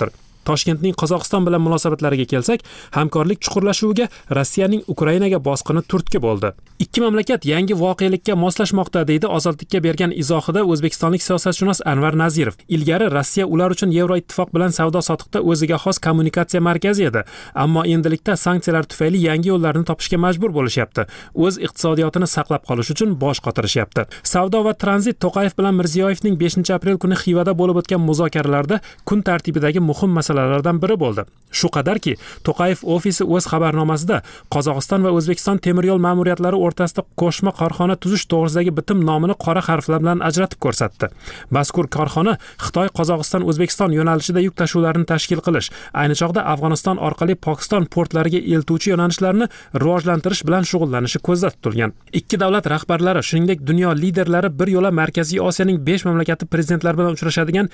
Toshkentning Qozog'iston bilan munosabatlariga kelsak, hamkorlik chuqurlashuviga Rossiyaning Ukrainaga bosqini turtki bo'ldi. Ikki mamlakat yangi voqelikka moslashmoqda, deydi Ozodlikka bergan izohida o'zbekistonlik siyosatshunos Anvar Nazirov. Ilgari Rossiya ular uchun Yevroittifoq bilan savdo-sotiqda o'ziga xos kommunikatsiya markazi edi, ammo endilikda sanksiyalar tufayli yangi yo'llarni topishga majbur bo'lishyapti. O'z iqtisodiyotini saqlab qolish uchun bosh qotirishyapti. Savdo va tranzit To'qayev bilan Mirziyoyevning 5-aprel kuni Xivada bo'lib o'tgan muzokaralarda kun tartibidagi muhim masalalardan biri bo'ldi. Shu qadarki, To'qayev ofisi o'z xabarnomasida Qozog'iston va O'zbekiston temir yo'l ma'muriyatlari o'rtasida qo'shma korxona tuzish to'g'risidagi bitim nomini qora harflar bilan ajratib ko'rsatdi. Mazkur korxona Xitoy, Qozog'iston, O'zbekiston yo'nalishida yuk tashuvlarini tashkil qilish, ayni chog'da Afg'oniston orqali Pokiston portlariga eltuvchi yo'nalishlarni rivojlantirish bilan shug'ullanishi ko'zda tutilgan. Ikki davlat rahbarlari, shuningdek dunyo liderlari bir yo'la Markaziy Osiyoning 5 mamlakati prezidentlari bilan uchrashadigan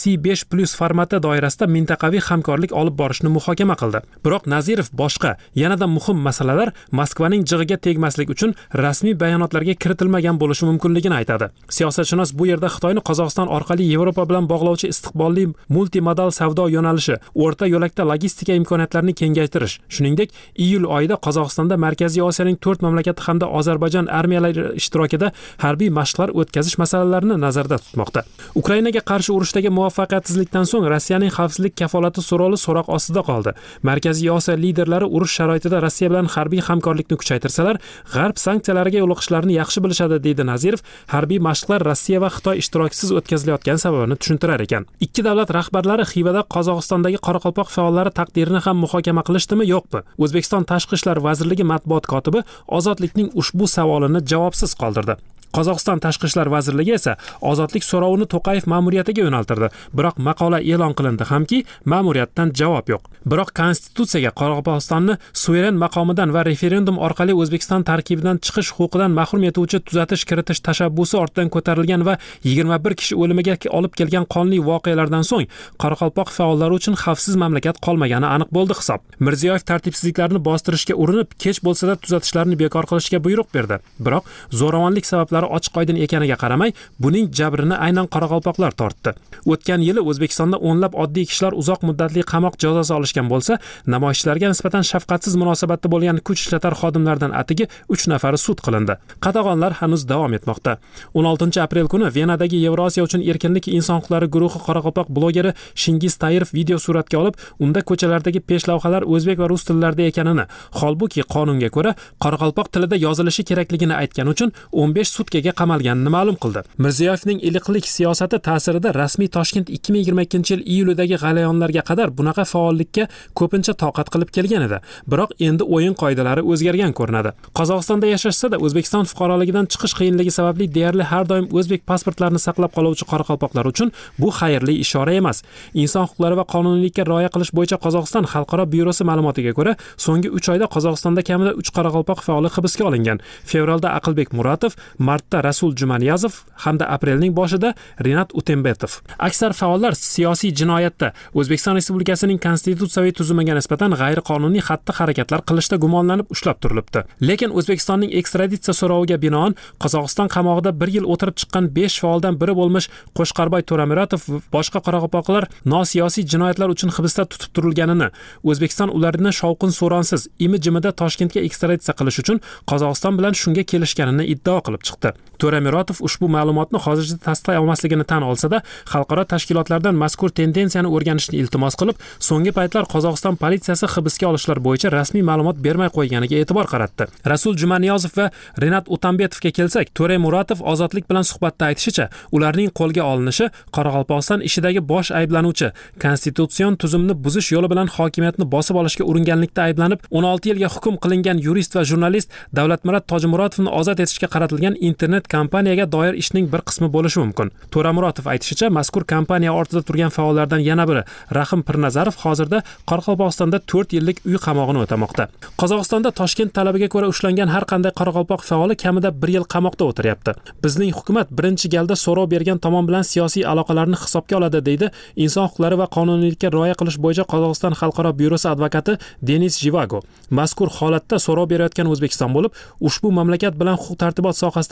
C5+ formati doirasida mintaqaviy hamkorlik olib borishni muhokama qildi. Biroq Nazirov boshqa, yanada muhim masalalar Moskvaning jig'iga tegmaslik uchun rasmiy bayonotlarga kiritilmagan bo'lishi mumkinligini aytadi. Siyosatshunos bu yerda Xitoyni Qozog'iston orqali Yevropa bilan bog'lovchi istiqbolli multimodal savdo yo'nalishi, o'rta yo'lakda logistika imkoniyatlarini kengaytirish, shuningdek iyul oyida Qozog'istonda Markaziy Osiyoning 4 mamlakati hamda Ozarbayjon armiyalari ishtirokida harbiy mashqlar o'tkazish masalalarini nazarda tutmoqda. Ukrainaga qarshi urushdagi muvaffaqiyatsizlikdan so'ng Rossiyaning xavfsizlik kafolati so'rovi so'roq ostida qoldi. Markaziy Osiyo liderlari urush sharoitida Rossiya bilan harbiy hamkorlikni kuchaytirsalar, G'arb sanksiyalariga yo'liqishlarini yaxshi bilishadi, deydi Nazirov. Harbiy mashqlar Rossiya va Xitoy ishtirokisiz o'tkazilayotgan sababini tushuntirar ekan. Ikki davlat rahbarlari Xivada Qozog'istondagi Qoraqalpoq faollari taqdirini ham muhokama qilishdimi, yo'qmi? O'zbekiston Tashqi ishlar vazirligi matbuot kotibi Ozodlikning ushbu savolini javobsiz qoldirdi. Qozog'iston Tashqi ishlar vazirligi esa Ozodlik so'rovini To'qayev ma'muriyatiga yo'naltirdi. Biroq maqola e'lon qilindi hamki, ma'muriyatdan javob yo'q. Biroq konstitutsiyaga Qoraqalpog'istonni suveren maqomidan va referendum orqali O'zbekiston tarkibidan chiqish huquqidan mahrum etuvchi tuzatish kiritish tashabbusi ortidan ko'tarilgan va 21 kishi o'limiga olib kelgan qonli voqealardan so'ng Qoraqalpoq faollari uchun xavfsiz mamlakat qolmagani aniq bo'ldi hisob. Mirziyoyev tartibsizliklarni bostirishga urinib, kech bo'lsa-da tuzatishlarni bekor qilishga buyruq berdi. Biroq zo'ravonlik sabablari ochiq-oydin ekaniga qaramay, buning jabrini aynan qoraqalpoqlar tortdi. O'tgan yili O'zbekistonda o'nlab oddiy kishilar uzoq muddatli qamoq jazosi olishgan bo'lsa, namoyishchilarga nisbatan shafqatsiz munosabatda bo'lgan kuch ishlatar xodimlardan atigi 3 nafari sud qilindi. Qatag'onlar hanuz davom etmoqda. 16-aprel kuni Venadagi Yevrosiyo uchun erkinlik inson huquqlari guruhi qoraqalpoq blogeri Shingiz Tayirov video suratga olib, unda ko'chalardagi peshlavhalar o'zbek va rus tillarida ekanini, holbuki qonunga ko'ra qoraqalpoq tilida yozilishi kerakligini aytgani uchun 15 sutkaga qamalganini ma'lum qildi. Mirziyoyevning iliqlik siyosati ta'sirida rasmiy Toshkent 2022-yil iyulidagi g'alayonlarga qadar bunaqa faollikka ko'pincha toqat qilib kelgan edi. Biroq endi o'yin qoidalari o'zgargan ko'rinadi. Qozog'istonda yashashsa-da O'zbekiston fuqaroligidan chiqish qiyinligi sababli deyarli har doim o'zbek pasportlarini saqlab qoluvchi qoraqalpoqlar uchun bu xayrli ishora emas. Inson huquqlari va qonuniylikka rioya qilish bo'yicha Qozog'iston xalqaro byurosi ma'lumotiga ko'ra, so'nggi 3 oyda Qozog'istonda kamida 3 qoraqalpoq faoli hibsga olingan. Fevralda Aqlbek Muratov, martda Rasul Jumaniyazov hamda aprelning boshida Renat Utembetov. Aksar faollar siyosiy jinoyatda O'zbekiston Respublikasining konstitutsiyaviy tuzumiga nisbatan g'ayriqonuniy xatti-harakatlar qilishda gumonlanib ushlab turilibdi. Lekin O'zbekistonning ekstraditsiya so'roviga binoan Qozog'iston qamog'ida 1 yil o'tirib chiqqan 5 faoldan biri bo'lmish Qo'shqarboy To'ramiratov va boshqa qoraqalpoqlar nosiyosiy jinoyatlar uchun hibsda tutib turilganini, O'zbekiston ularni shovqin so'ronsiz imi-jimida Toshkentga ekstraditsiya qilish uchun Qozog'iston bilan shunga kelishganini iddao qilib chiqdi. To'ramiratov ushbu ma'lumotni hozircha tasdiqlay olmasligini tan olsa-da, xalqaro tashkilotlardan mazkur tendensiyani o'rganishni iltimos qilib, so'nggi paytlar Qozog'iston politsiyasi hibsga olishlar bo'yicha rasmiy ma'lumot bermay qo'yganiga e'tibor qaratdi. Rasul Jumaniyazov va Renat Utambetovga kelsak, To'ramiratov Ozodlik bilan suhbatda aytishicha, ularning qo'lga olinishi Qoraqalpog'iston ishidagi bosh ayblanuvchi, konstitutsion tuzumni buzish yo'li bilan hokimiyatni bosib olishga uringanlikda ayblanib, 16 yilga hukm qilingan yurist va jurnalist Davlatmurat Tojmurodovni ozod etishga qaratilgan internet kompaniyaga doir ishning bir qismi bo'lishi mumkin. To'ramurodov aytishicha, mazkur kompaniya ortida turgan faollardan yana biri Rahim Pirnazarov hozirda Qoraqalpog'istonda 4 yillik uy qamog'ini o'tamoqda. Qozog'istonda Toshkent talabiga ko'ra ushlangan har qanday qoraqalpoq faoli kamida 1 yil qamoqda o'tiryapti. Bizning hukumat birinchi galda so'rov bergan tomon bilan siyosiy aloqalarni hisobga oladi, deydi inson huquqlari va qonuniylikka rioya qilish bo'yicha Qozog'iston xalqaro byurosi advokati Denis Jivago. Mazkur holatda so'rov berayotgan O'zbekiston bo'lib, ushbu mamlakat bilan huquq tartibot sohasida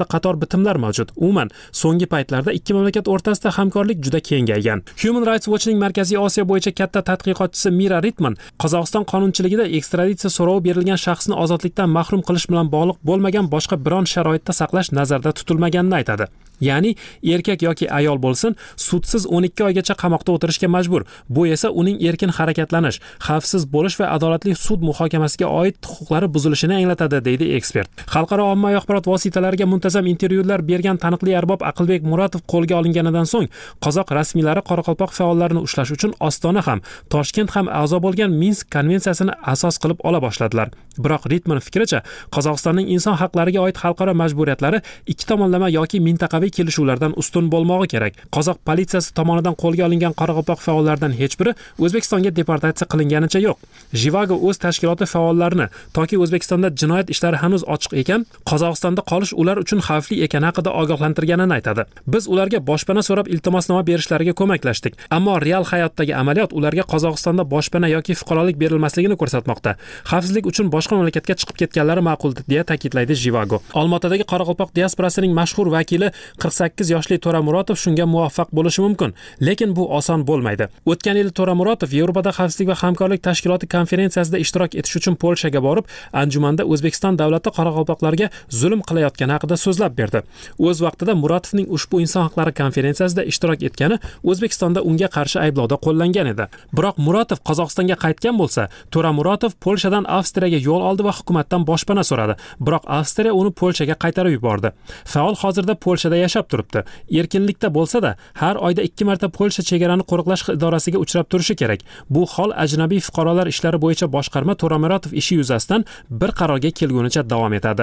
qator bitimlar mavjud. Umuman, so'nggi paytlarda ikki mamlakat o'rtasida hamkorlik juda kengaygan. Human Rights Watch'ning Markaziy Osiyo bo'yicha katta tadqiqotchisi Mira Ritman Qozog'iston qonunchiligida ekstraditsiya so'rovi berilgan shaxsni ozodlikdan mahrum qilish bilan bog'liq bo'lmagan boshqa biron sharoitda saqlash nazarda tutilmaganini aytadi. Ya'ni erkak yoki ayol bo'lsin, sudsiz 12 oygacha qamoqda o'tirishga majbur. Bu esa uning erkin harakatlanish, xavfsiz bo'lish va adolatli sud muhokamasiga oid huquqlari buzilishini anglatadi, deydi ekspert. Xalqaro ommaviy axborot vositalariga muntazam intervyular bergan taniqli arbob Aqlbek Muratov qo'lga olinganidan so'ng qozoq rasmiylari Qoraqalpoq faollarini ushlash uchun Ostona ham, Toshkent ham a'zo bo'lgan Minsk konvensiyasini asos qilib ola boshladilar. Biroq Ritman fikricha, Qozog'istonning inson haqlariga oid xalqaro majburiyatlari ikki tomonlama yoki mintaqaviy kelishuvlardan ustun bo'lmog'i kerak. Qozoq politsiyasi tomonidan qo'lga olingan Qoraqalpoq faollaridan hech biri O'zbekistonga deportatsiya qilinganicha yo'q. Jivago o'z tashkiloti faollarini toki O'zbekistonda jinoyat ishlari hanuz ochiq ekan, Qozog'istonda qolish ular uchun xavfli ekani haqida ogohlantirganini aytadi. Biz ularga boshpana so'rab iltimosnoma berishlariga ko'maklashdik, ammo real hayotdagi amaliyot ularga Qozog'istonda boshpana yoki fuqarolik berilmasligini ko'rsatmoqda. Xavfsizlik uchun boshqa mamlakatga chiqib ketganlari ma'qul, deya ta'kidlaydi Jivago. Olmaotadagi Qoraqalpoq diasporasining mashhur vakili 48 yoshli To'ra Muratov shunga muvaffaq bo'lishi mumkin, lekin bu oson bo'lmaydi. O'tgan yil To'ra Muratov Yevropada xavfsizlik va hamkorlik tashkiloti konferensiyasida ishtirok etish uchun Polshaga borib, anjumanda O'zbekiston davlati qoraqalpoqlarga zulm qilayotgani haqida so'zlab berdi. O'z vaqtida Muratovning ushbu inson haqlari konferensiyasida ishtirok etgani O'zbekistonda unga qarshi ayblovda qo'llangan edi. Biroq Muratov Qozog'istonga qaytgan bo'lsa, To'ra Muratov Polshadan Avstriyaga yo'l oldi va hukumatdan boshpana so'radi. Biroq Avstriya uni Polshaga qaytarib yubordi. Faol hozirda Polshada yashab turibdi. Erkinlikda bo'lsa-da, har oyda 2 marta Polsha chegarani qo'riqlash idorasiga uchrab turishi kerak. Bu hol ajnabiy fuqarolar ishlari bo'yicha boshqarma To'ra Muratov ishi yuzasidan bir qarorga kelgunicha davom etadi.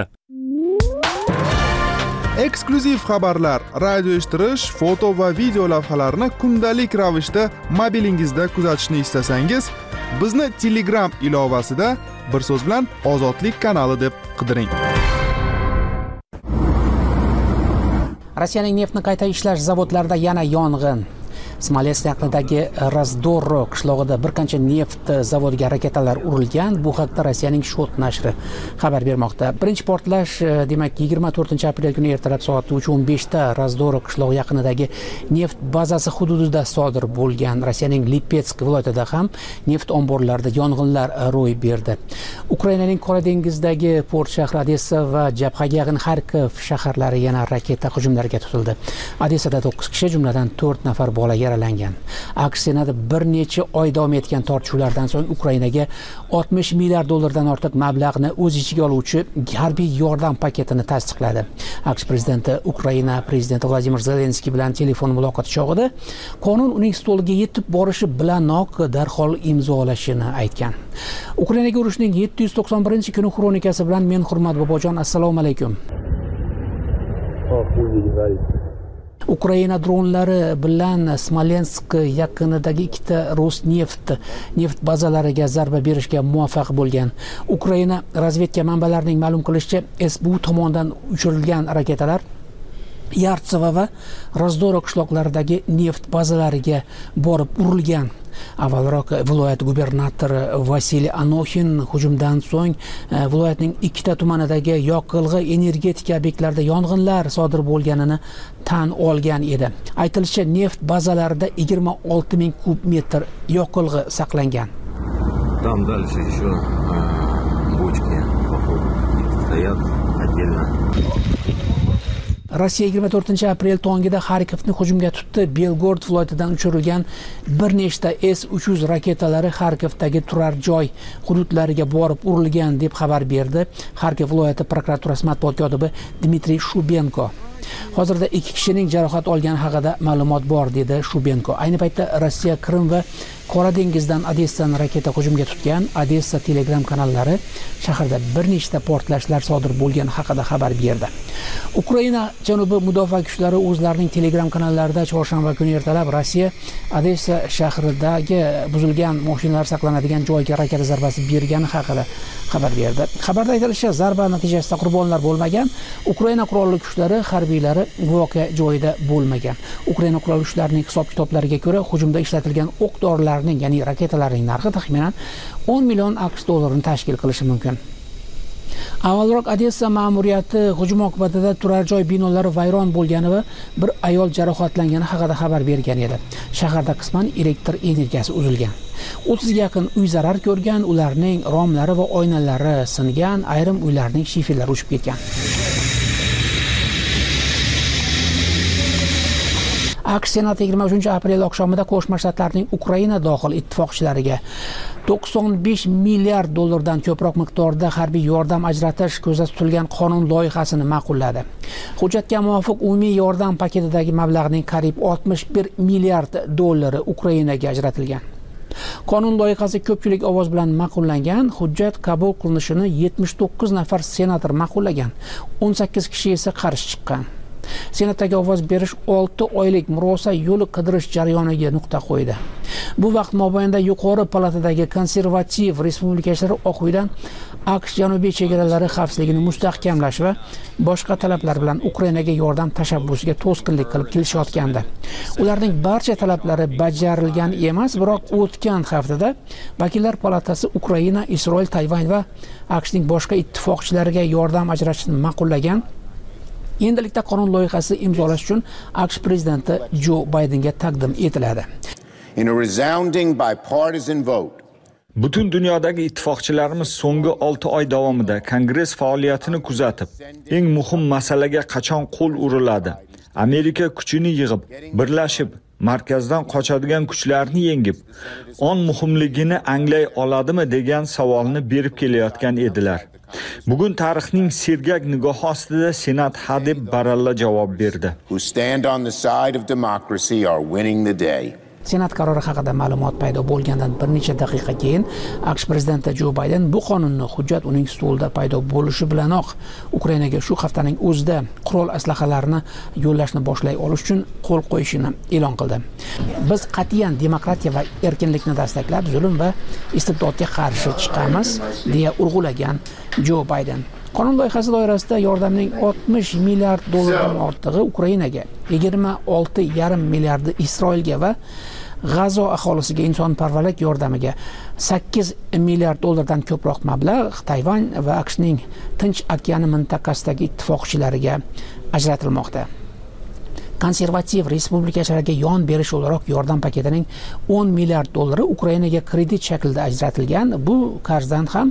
Eksklyuziv xabarlar, radio eshittirish, foto va video lavhalarni kundalik ravishda mobilingizda kuzatishni istasangiz, bizni Telegram ilovasida bir so'z bilan Ozodlik kanali deb qidiring. Rossiyaning neftni qayta ishlash zavodlarida yana yong'in. Smolensk yaqinidagi Razdoro qishlog'ida bir qancha neft zavodiga raketalar urilgan. Bu haqda Rossiyaning Shot nashri xabar bermoqda. Birinchi portlash, demak, 24-aprel kuni ertalab soat 3:15 da Razdoro qishlog'i yaqinidagi neft bazasi hududida sodir bo'lgan. Rossiyaning Lipetsk viloyatida ham neft omborlarida yong'inlar ro'y berdi. Ukrainaning Qora dengizdagi port shahri Odessa va Jabhaga yaqin Xarkov shaharlari yana raketa hujumlariga tutildi. Odessada 9 kishi, jumladan 4 nafar bola yaralangan. AQSh Senati bir necha oy davom etgan tortishuvlardan so'ng Ukrainaga 60 milliard dollardan ortiq mablag'ni o'z ichiga oluvchi harbiy yordam paketini tasdiqladi. AQSh prezidenti Ukraina prezidenti Vladimir Zelenskiy bilan telefon muloqoti chog'ida qonun uning stoliga yetib borishi bilanoq darhol imzolashini aytgan. Ukrainaga urushning 791-kuni xronikasi bilan men Hurmat Bobojon, assalomu alaykum. Ukraina dronlari bilan Smolensk yaqinidagi ikkita Rosneft neft bazalariga zarba berishga muvaffaq bo'lgan. Ukraina razvedka manbalarining ma'lum qilishicha, SBU tomonidan uchirilgan raketalar Yartseva va Razdoro qishloqlaridagi neft bazalariga borib urilgan. Avvalroq viloyat gubernatori Vasiliy Anoxin hujumdan so'ng viloyatning ikkita tumanidagi yoqilg'i energetika obyektlarida yong'inlar sodir bo'lganini tan olgan edi. Aytilishicha, neft bazalarida 26 ming kub metr yoqilg'i saqlangan. Там дальше еще бочки стоят отдельно. Rossiya 24-aprel tongida Xarkovni hujumga tutdi. Belgorod viloyatidan uchirilgan bir nechta S-300 raketalari Xarkovdagi turar joy hududlariga borib urilgan deb xabar berdi Xarkov viloyati prokuraturasi matbuot kotibi Dmitriy Shubenko. Hozirda 2 kishining jarohat olgani haqida ma'lumot bor, dedi Shubenko. Ayni paytda Rossiya Qrim va Qora dengizdan Odessani raketa hujumga tutgan. Odessa Telegram kanallari shaharda bir nechta portlashlar sodir bo'lgani haqida xabar berdi. Ukraina janubi mudofaa kuchlari o'zlarining Telegram kanallarida chorshanba kuni ertalab Rossiya Odessa shahridagi buzilgan mashinalar saqlanadigan joyga raketa zarbasi bergani haqida xabar berdi. Xabarda aytilishicha, zarba natijasida qurbonlar bo'lmagan. Ukraina qurolli kuchlari harbiylari voqea joyida bo'lmagan. Ukraina qurolli kuchlarining hisob-kitoblariga ko'ra, hujumda ishlatilgan o'q-dorilarning, ya'ni raketalarning narxi taxminan 10 million AQSh dollarini tashkil qilishi mumkin. Avvalroq Odessa ma'muriyati hujum oqibatida turar joy binolari vayron bo'lgani va bir ayol jarohatlangani haqida xabar bergan edi. Shaharda qisman elektr energiyasi uzilgan. 30 ga yaqin uy zarar ko'rgan, ularning romlari va oynalari singan, ayrim uylarning shiferlari uchib ketgan. AQSh Senati 23-aprel oqshomida Qo'shma Shtatlarning Ukraina dohil ittifoqchilariga $95 milliard ko'proq miqdorda harbiy yordam ajratish ko'zda tutilgan qonun loyihasini ma'qulladi. Hujjatga muvofiq umumiy yordam paketidagi mablag'ning qariyb $61 milliard Ukrainaga ajratilgan. Qonun loyihasi ko'pchilik ovoz bilan ma'qullangan. Hujjat qabul qilinishini 79 nafar senator ma'qullagan, 18 kishi esa qarshi chiqqan. Senatdagi ovoz berish 6 oylik murosa yo'li qidirish jarayoniga nuqta qo'ydi. Bu vaqt mobaynida yuqori palatadagi konservativ respublikachilar Oq uydan AQSh janubiy chegaralari xavfsizligini mustahkamlash va boshqa talablar bilan Ukrainaga yordam tashabbusiga to'sqinlik qilib kelishayotgandi. Ularning barcha talablari bajarilgan emas, biroq o'tgan haftada vakillar palatasi Ukraina, Isroil, Tayvan va AQShning boshqa ittifoqchilariga yordam ajratishni ma'qullagan. Endilikda qonun loyihasi imzolash uchun AQSh prezidenti Jo Baydenga taqdim etiladi. In a resounding bipartisan vote, butun dunyodagi ittifoqchilarimiz so'nggi 6 oy davomida Kongress faoliyatini kuzatib, eng muhim masalaga qachon qo'l uriladi, Amerika kuchini yig'ib, birlashib, markazdan qochadigan kuchlarni yengib, on muhimligini anglay oladimi degan savolni berib kelayotgan edilar. Bugun tarixning sergak nigohi ostida Senat hadeb baralla javob berdi. Who stand on the side of democracy are winning the day. Senat qarori haqida ma'lumot paydo bo'lgandan bir necha daqiqa keyin AQSh prezidenti Jo Bayden bu qonunni hujjat uning stolida paydo bo'lishi bilanoq Ukrainaga shu haftaning o'zida qurol aslahalarini yo'llashni boshlay olish uchun qo'l qo'yishini e'lon qildi. Biz qat'iyan demokratiya va erkinlikni dastaklab, zulm va istibdodga qarshi chiqamiz, deya urg'ulagan Jo Bayden. Qonun loyihasi doirasida yordamning $60 milliard ortig'i Ukrainaga, 26,5 milliardi Isroilga va G'azo aholisiga insonparvarlik yordamiga, 8 milliard dollardan ko'proq mablag' Tayvan va AQShning Tinch okeani mintaqasidagi ittifoqchilariga ajratilmoqda. Konservativ respublikachilarga yon berish o'laroq yordam paketining $10 milliard Ukrainaga kredit shaklida ajratilgan. Bu qarzdan ham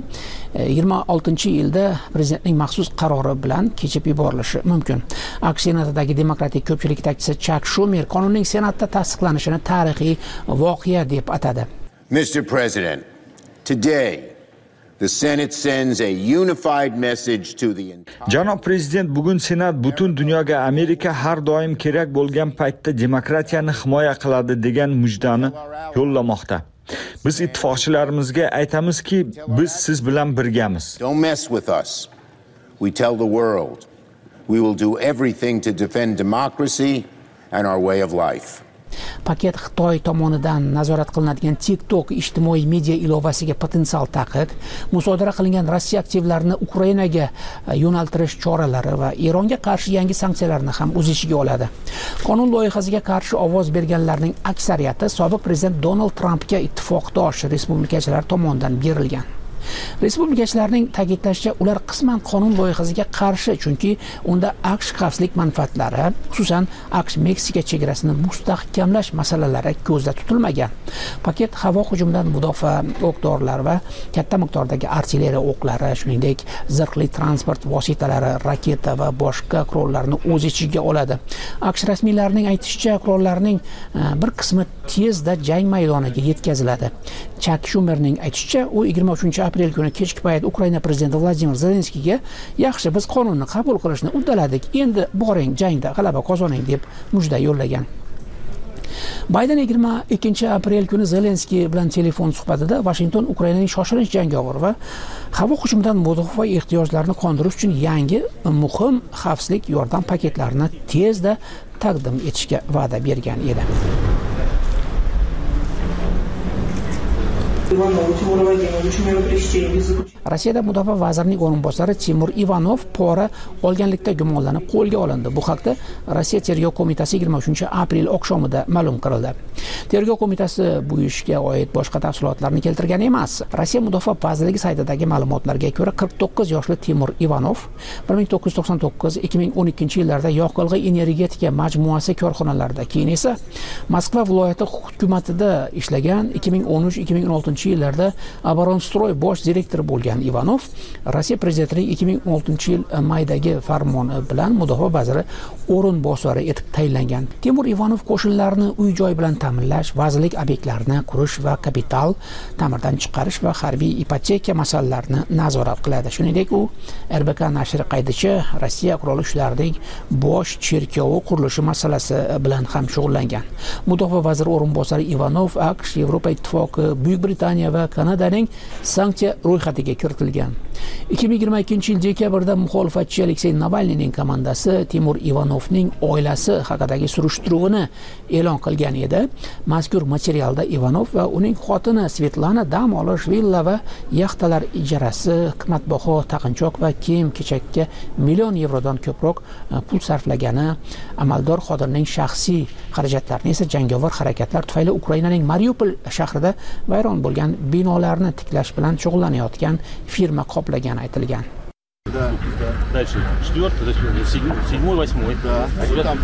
26-yilda prezidentning maxsus qarori bilan kechib yuborilishi mumkin. AQSh senatidagi demokratik ko'pchilik yetakchisi Chuck Schumer qonunning senatda tasdiqlanishini tarixiy voqea deb atadi. Mr. President, today the Senate sends a unified message to the entire... Janob prezident, bugun Senat butun dunyoga Amerika har doim kerak bo'lgan paytda demokratiyani himoya qiladi degan mujdani yo'llamoqda. Biz ittifoqchilarimizga aytamizki, biz siz bilan birgamiz. Don't mess with us. We tell the world we will do everything to defend democracy and our way of life. Paket Xitoy tomonidan nazorat qilinadigan TikTok ijtimoiy media ilovasiga potensial taqiq, musodara qilingan Rossiya aktivlarini Ukrainaga yo'naltirish choralari va Eronga qarshi yangi sanksiyalarni ham o'z ichiga oladi. Qonun loyihasiga qarshi ovoz berganlarning aksariyati sobiq prezident Donald Trampga ittifoqdosh respublikachilar tomonidan berilgan. Respublikachilarning ta'kidlashicha, ular qisman qonun loyihasiga qarshi, chunki unda AQSh xavfsizlik manfaatlari, xususan AQSh Meksika chegarasini mustahkamlash masalalari ko'zda tutilmagan. Paket havo hujumidan mudofaa o'q-dorilar va katta miqdordagi artilleriya o'qlari, shuningdek zirhli transport vositalari, raketa va boshqa qurollarni o'z ichiga oladi. AQSh rasmiylarining aytishicha, qurollarning bir qismi tezda jang maydoniga yetkaziladi. Chuck Schumerning aytishicha, u 23-aprel kuni kechki payt Ukraina prezidenti Vladimir Zelenskiyga yaxshi, biz qonunni qabul qilishni uddaladik, endi boring jangda g'alaba qozoning deb mujda yo'llagan. Bayden 22-aprel kuni Zelenskiy bilan telefon suhbatida Washington Ukrainaning shoshilinch jangovar va havo hujumidan mudofaa ehtiyojlarini qondirish uchun yangi muhim xavfsizlik yordam paketlarini tezda taqdim etishga va'da bergan edi. Rossiyada mudofaa vazirining o'rinbosari Timur Ivanov pora olganlikda gumonlanib qo'lga olindi. Bu haqda Rossiya tergov qo'mitasi 23-aprel oqshomida ma'lum qildi. Tergov qo'mitasi bu ishga oid boshqa tafsilotlarni keltirgan emas. Rossiya mudofaa vazirligi saytidagi ma'lumotlarga ko'ra 49 yoshli Timur Ivanov 1999-2012 yillarda yoqilg'i energetika majmuasi korxonalarida, keyin esa Moskva viloyati hukumatida ishlagan. 2013-2016 yillarda Aboronstoy bosh direktori bo'lgan Ivanov Rossiya prezidentining 2016 yil maydagi farmoni bilan mudofaa vaziri o'rinbosari etib tayinlangan. Timur Ivanov qo'shinlarni uy-joy bilan ta'minlash, vazirlik obyektlarini qurish va kapital ta'mirdan chiqarish va harbiy ipoteka masalalarini nazorat qiladi. Shuningdek, u RBK nashri qaydicha Rossiya qurolli kuchlarining bosh cherkovi qurilishi masalasi bilan ham shug'ullangan. Mudofaa vaziri o'rinbosari Ivanov AQSh, Yevropa Ittifoqi, Buyuk Britaniya va Kanadaning sanksiya ro'yxatiga kiritilgan. 2022 yil dekabrda muxolifatchi Aleksey Navalniyning komandasi Timur Ivanovning oilasi haqidagi surishtiruvini e'lon qilgan edi. Mazkur materialda Ivanov va uning xotini Svetlana dam olish, villa va yaxtalar ijarasi, qimmatbaho taqinchoq va kiyim-kechakka million yevrodan ko'proq pul sarflagani, amaldor xodimning shaxsiy xarajatlarini esa jangovar harakatlar tufayli Ukrainaning Mariupol shahrida vayron bo'lgan binolarni tiklash bilan shug'ullanayotgan firma qoplagani aytilgan. Дальше. 4, 7, 8. Да. Там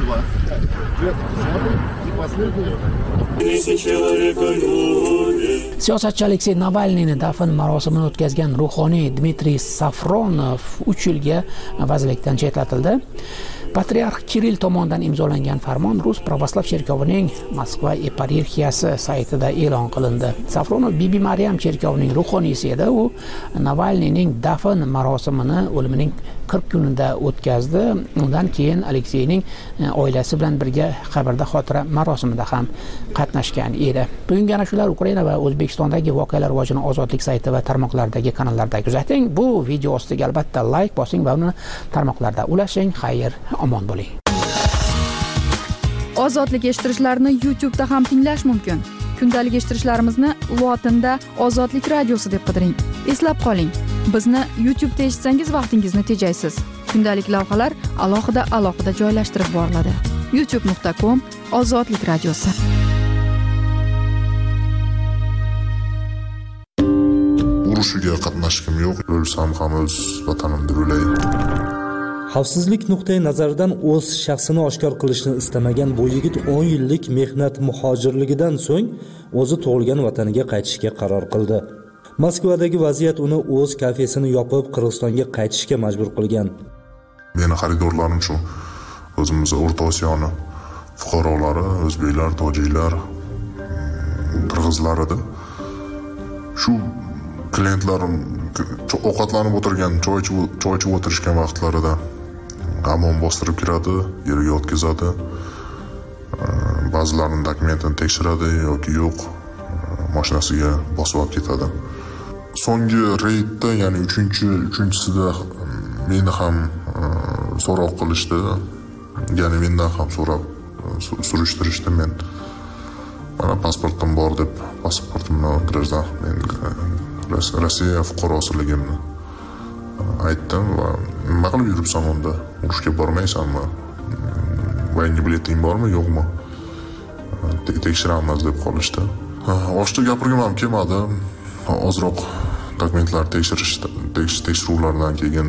2. Siyosatchi Aleksey Navalniyni dafn marosimini o'tkazgan ruhoniy Dmitriy Safronov 3 yilga vazirlikdan chetlatildi. Patriarx Kirill tomonidan imzolangan farmon Rus pravoslav cherkovining Moskva eparxiyasi saytida e'lon qilindi. Safronov Bibi Maryam cherkovining ruhoniysi edi. U Navalniyning dafn marosimini o'limining 40 kunida o'tkazdi. Undan keyin Alekseyning oilasi bilan birga qabrda xotira marosimida ham qatnashgan edi. Bugungi ana shular Ukraina va O'zbekistondagi voqealar rivojini Ozodlik sayti va tarmoqlardagi kanallarda kuzating. Bu video ostiga albatta like bosing va uni tarmoqlarda ulashing. Xayr, omon bo'ling. Ozodlik eshittirishlarni YouTube da ham tinglash mumkin. Kundalik eshittirishlarimizni lotinda Ozodlik radiosi deb qidiring. Eslab qoling, bizni YouTube da eshitsangiz vaqtingizni tejaysiz. Kundalik lavhalar alohida joylashtirib boriladi. youtube.com/Ozodlik radiosi. Urushiga qatnashkim yo'q, o'lsam ham o'z vatanimda o'lay. Xavfsizlik nuqtai nazaridan o'z shaxsini oshkor qilishni istamagan bu yigit 10 yillik mehnat muhojirligidan so'ng o'zi tug'ilgan vataniga qaytishga qaror qildi. Moskvadagi vaziyat uni o'z kafesini yopib Qirg'izistonga qaytishga majbur qilgan. Meni xaridorlarim shu o'zimiz O'rta Osiyoni fuqarolari, o'zbeklar, tojiklar, qirg'izlar edi. Shu klientlarim ovqatlanib o'tirgan, choy ichib o'tirishgan vaqtlarida amon bostirib kiradi, yerga o'tkazadi. Ba'zilarining dokumentini tekshiradi yoki yo'q, mashinasiga bosib olib ketadi. So'nggi reydda, ya'ni 3-sida meni ham so'roq qilishdi. Ya'ni mendan ham so'rab surishtirishdi. Men mana pasportim bor deb, pasportimni grajdan Rossiya fuqarosiligimni aytdim va nima qilib yuribsan unda? Urushga bormaysanmi? Yangi bileting bormi, yo'qmi? Tekshiramiz deb qolishdi. Oshda gapirgim ham kelmadi. Ozroq dokumentlar tekshiruvlardan keyin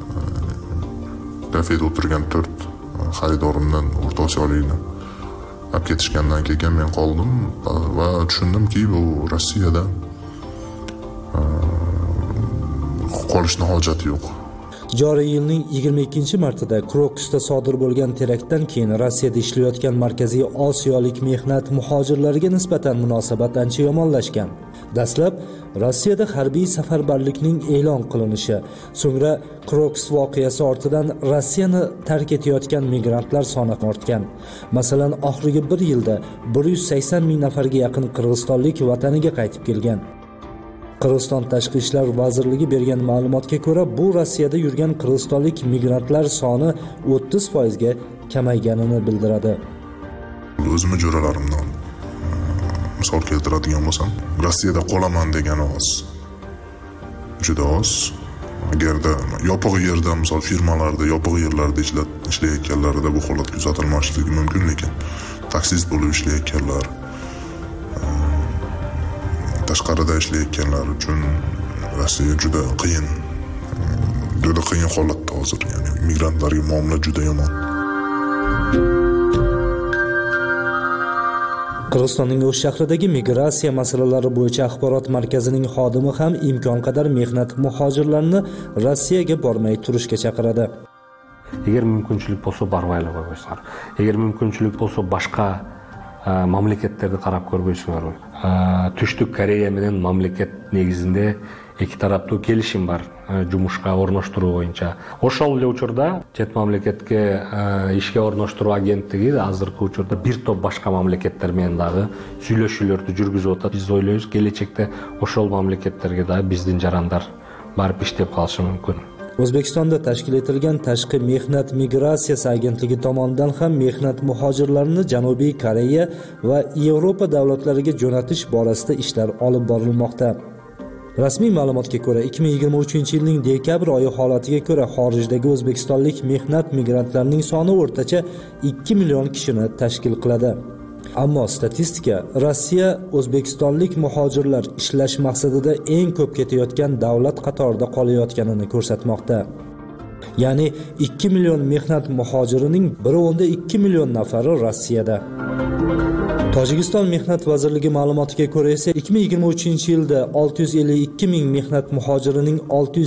kafeda o'tirgan 4 xaridorimdan O'rta Osiyolikni olib ketishgandan keyin men qoldim va tushundimki, bu Rossiyada qolishni hojati yo'q. Joriy yilning 22-martida Krokusda sodir bo'lgan teraktdan keyin Rossiyada ishlayotgan Markaziy Osiyolik mehnat muhojirlariga nisbatan munosabat ancha yomonlashgan. Dastlab Rossiyada harbiy safarbarlikning e'lon qilinishi, so'ngra Krokus voqeasi ortidan Rossiyani tark etayotgan migrantlar soni ortgan. Masalan, oxirgi 1 yilda 180 ming nafarga yaqin qirg'izistonlik vataniga qaytib kelgan. Qirg'iziston Tashqi ishlar vazirligi bergan ma'lumotga ko'ra, bu Rossiyada yurgan qirg'izistonlik migrantlar soni 30% ga kamayganini bildiradi. O'zimni jo'ralarimdan misol keltiradigan bo'lsam, Rossiyada qolaman degan oz. Juda oz. Agarda yopiq yerda, misol firmalarda, yopiq yerlarda ishlayotganlarida bu holat kuzatilmasligi mumkin, lekin taksist bo'lib ishlayotganlar, tashqarida ishlayotganlar uchun Rossiya juda qiyin holatda hozir. Ya'ni migrantlarga muomala juda yomon. Qirg'izistonning O'sh shahridagi migratsiya masalalari bo'yicha axborot markazining xodimi ham imkon qadar mehnat muhojirlarini Rossiyaga bormay turishga chaqiradi. Agar mumkinchilik bo'lsa barvaylar qo'yinglar. Agar mumkinchilik bo'lsa boshqa mamlakatlarga qarab ko'rishinglar. Tushlik Koreya bilan mamlakat negizida ikki tarafda kelishim bor jumushga o'rnashtiruv bo'yicha. O'shal uchurda chet mamlakatga ishga o'rnashtiruv agentligi hozirgi uchurda bir to'p boshqa mamlakatlar bilan suylashuvlarni yurgizib o'tadi. Biz o'ylaymiz, kelajakda o'shal mamlakatlarga da bizning jarandar borib ishlab qolishi mumkin. O'zbekistonda tashkil etilgan Tashqi mehnat migratsiyasi agentligi tomonidan ham mehnat muhojirlarini Janubiy Koreya va Yevropa davlatlariga jo'natish borasida ishlar olib borilmoqda. Rasmiy ma'lumotga ko'ra, 2023-yilning dekabr oyi holatiga ko'ra xorijdagi o'zbekistonlik mehnat migrantlarining soni o'rtacha 2 million kishini tashkil qiladi. Ammo statistika Rossiya o'zbekistonlik muhojirlar ishlash maqsadida eng ko'p ketayotgan davlat qatorida qolayotganini ko'rsatmoqda. Ya'ni 2 million mehnat muhojirining 1.2 million nafari Rossiyada. Tojikiston Mehnat vazirligi ma'lumotiga ko'ra esa 2023-yilda 652 ming mehnat muhojirining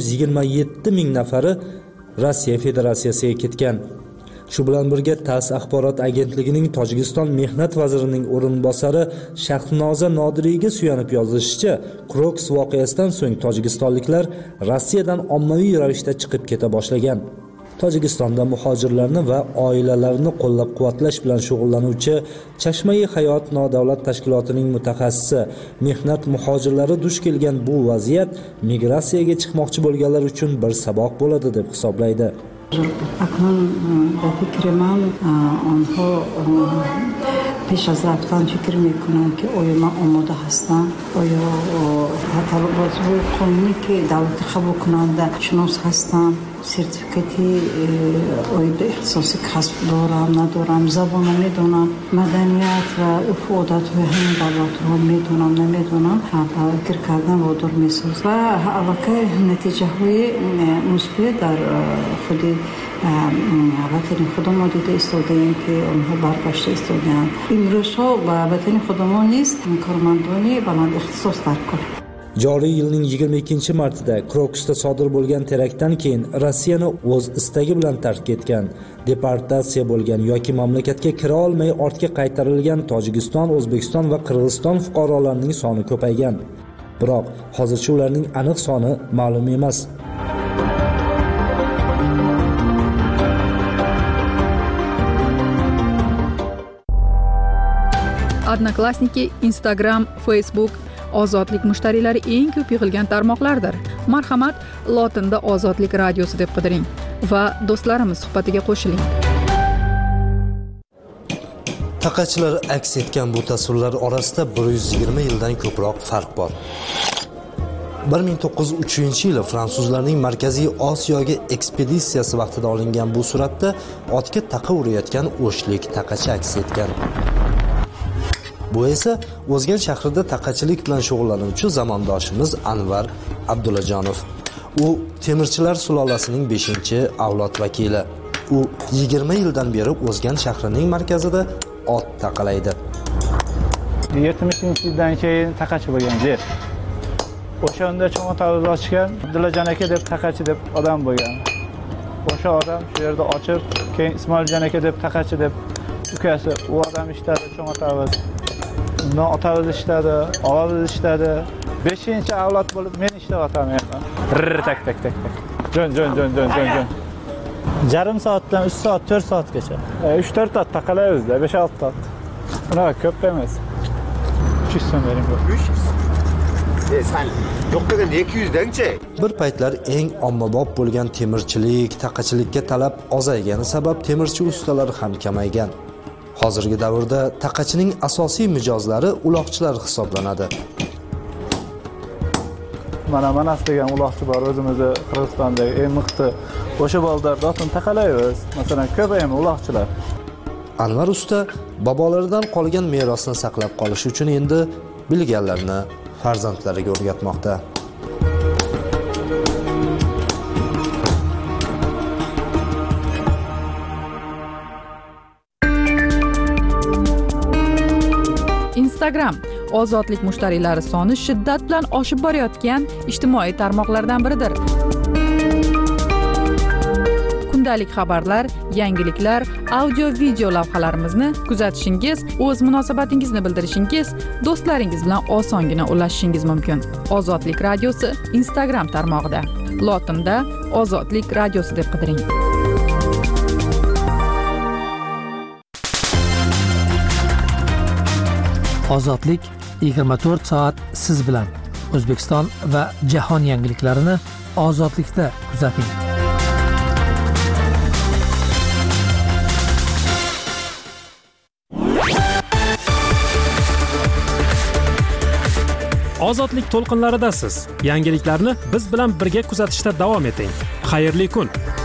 627 ming nafari Rossiya Federatsiyasiga ketgan. Shu bilan birga TASS axborot agentligining Tojikiston mehnat vazirining o'rinbosari Shahnoza Nodiriyga suyanib yozilishicha, Kroks voqeasidan so'ng tojikistonliklar Rossiyadan ommaviy ravishda chiqib keta boshlagan. Tojikistonda muhojirlarni va oilalarini qo'llab-quvvatlash bilan shug'ullanuvchi Chashma-i Hayot nodavlat tashkilotining mutaxassisi mehnat muhojirlari duch kelgan bu vaziyat migratsiyaga chiqmoqchi bo'lganlar uchun bir saboq bo'ladi deb hisoblaydi. اکنون به فکر من آنها پیش از رفتن فکر میکنند که آیا من آماده هستم، آیا طلبات قانونی که دولت قبول کننده شناس هستم، سرتیفیکاتی آیا اختصاصی کسب دارم ندارم، زبان میدونم، مدنیت و عرف و عادت و همین دولت رو میدونم نمیدونم، فکر کردن وادار میسازد و البته نتیجه های مثبت در خود وطن خودمان دیده ایستاده‌ایم که آنها برگشته ایستاده‌اند. امروز ها و وطن خودمان نیست کارمندانی بلند اختصاص در کار. Joriy yilning 22-martida Krokusda sodir bo'lgan teraktdan keyin Rossiyani o'z istagi bilan tark etgan, deportatsiya bo'lgan yoki mamlakatga kira olmay ortga qaytarilgan Tojikiston, O'zbekiston va Qirg'iziston fuqarolarining soni ko'paygan. Biroq hozircha ularning aniq soni ma'lum emas. Odnoklassniki, Instagram, Facebook ozodlik mushtariylari eng ko'p yig'ilgan tarmoqlardir. Marhamat, lotinda Ozodlik radiosi deb qidiring va do'stlarimiz suhbatiga qo'shiling. Taqachilar aks etgan bu tasvirlar orasida 120 yildan ko'proq farq bor. 1903-yili fransuzlarning Markaziy Osiyoga ekspeditsiyasi vaqtida olingan bu suratda otga taqa urayotgan o'shlik taqachi aks etgan. Bu esa O'zgan shahrida taqachilik bilan shug'ullanuvchi zamondoshimiz Anvar Abdullajonov. U temirchilar sulolasining 5-avlod vakili. U 20 yildan beri O'zgan shahrining markazida ot taqalaydi. 70-yildan keyin taqachi bo'lgan yer. O'shanda cho'ng'atavuz ochgan Abdullajon aka deb taqachi deb odam bo'lgan. O'sha odam shu yerda ochib, keyin Ismoiljon aka deb taqachi deb ukasi u odam ishladi cho'ng'atavuz. Undan otavuz ishladi, og'aviz ishladi. 5-avlod bo'lib men ishlayapman. Tak. Jon. Yarim soatdan 3 soat, 4 soatgacha. 3-4 soat taqalaymiz-da, 5-6 soat. Unaqa ko'p emas. 300 so'm bering. 300. Sen yo'q degan 200-danchi? Bir paytlar eng ommabop bo'lgan temirchilik, taqachilikka talab ozaygani sabab temirchi ustalari ham kamaygan. Hozirgi davrda taqachining asosiy mijozlari uloqchilar hisoblanadi. Mana Manas degan uloqchi bor, o'zimizni Qirg'izistondagi eng miqti. O'sha bolalarda otni taqalaymiz. Masalan, ko'paymi uloqchilar. Anvar usta bobolaridan qolgan merosni saqlab qolish uchun endi bilganlarini farzandlariga o'rgatmoqda. Instagram ozodlik mushtariylari soni shiddat bilan oshib borayotgan ijtimoiy tarmoqlardan biridir. Kundalik xabarlar, yangiliklar, audio-video lavhalarimizni kuzatishingiz, o'z munosabatingizni bildirishingiz, do'stlaringiz bilan osongina ulashishingiz mumkin. Ozodlik radiosi Instagram tarmog'ida. Lotinda Ozodlik radiosi deb qidiring. Ozodlik 24 soat siz bilan. O'zbekiston va jahon yangiliklarini ozodlikda kuzating. Ozodlik to'lqinlaridasiz. Yangiliklarni biz bilan birga kuzatishda davom eting. Xayrli kun.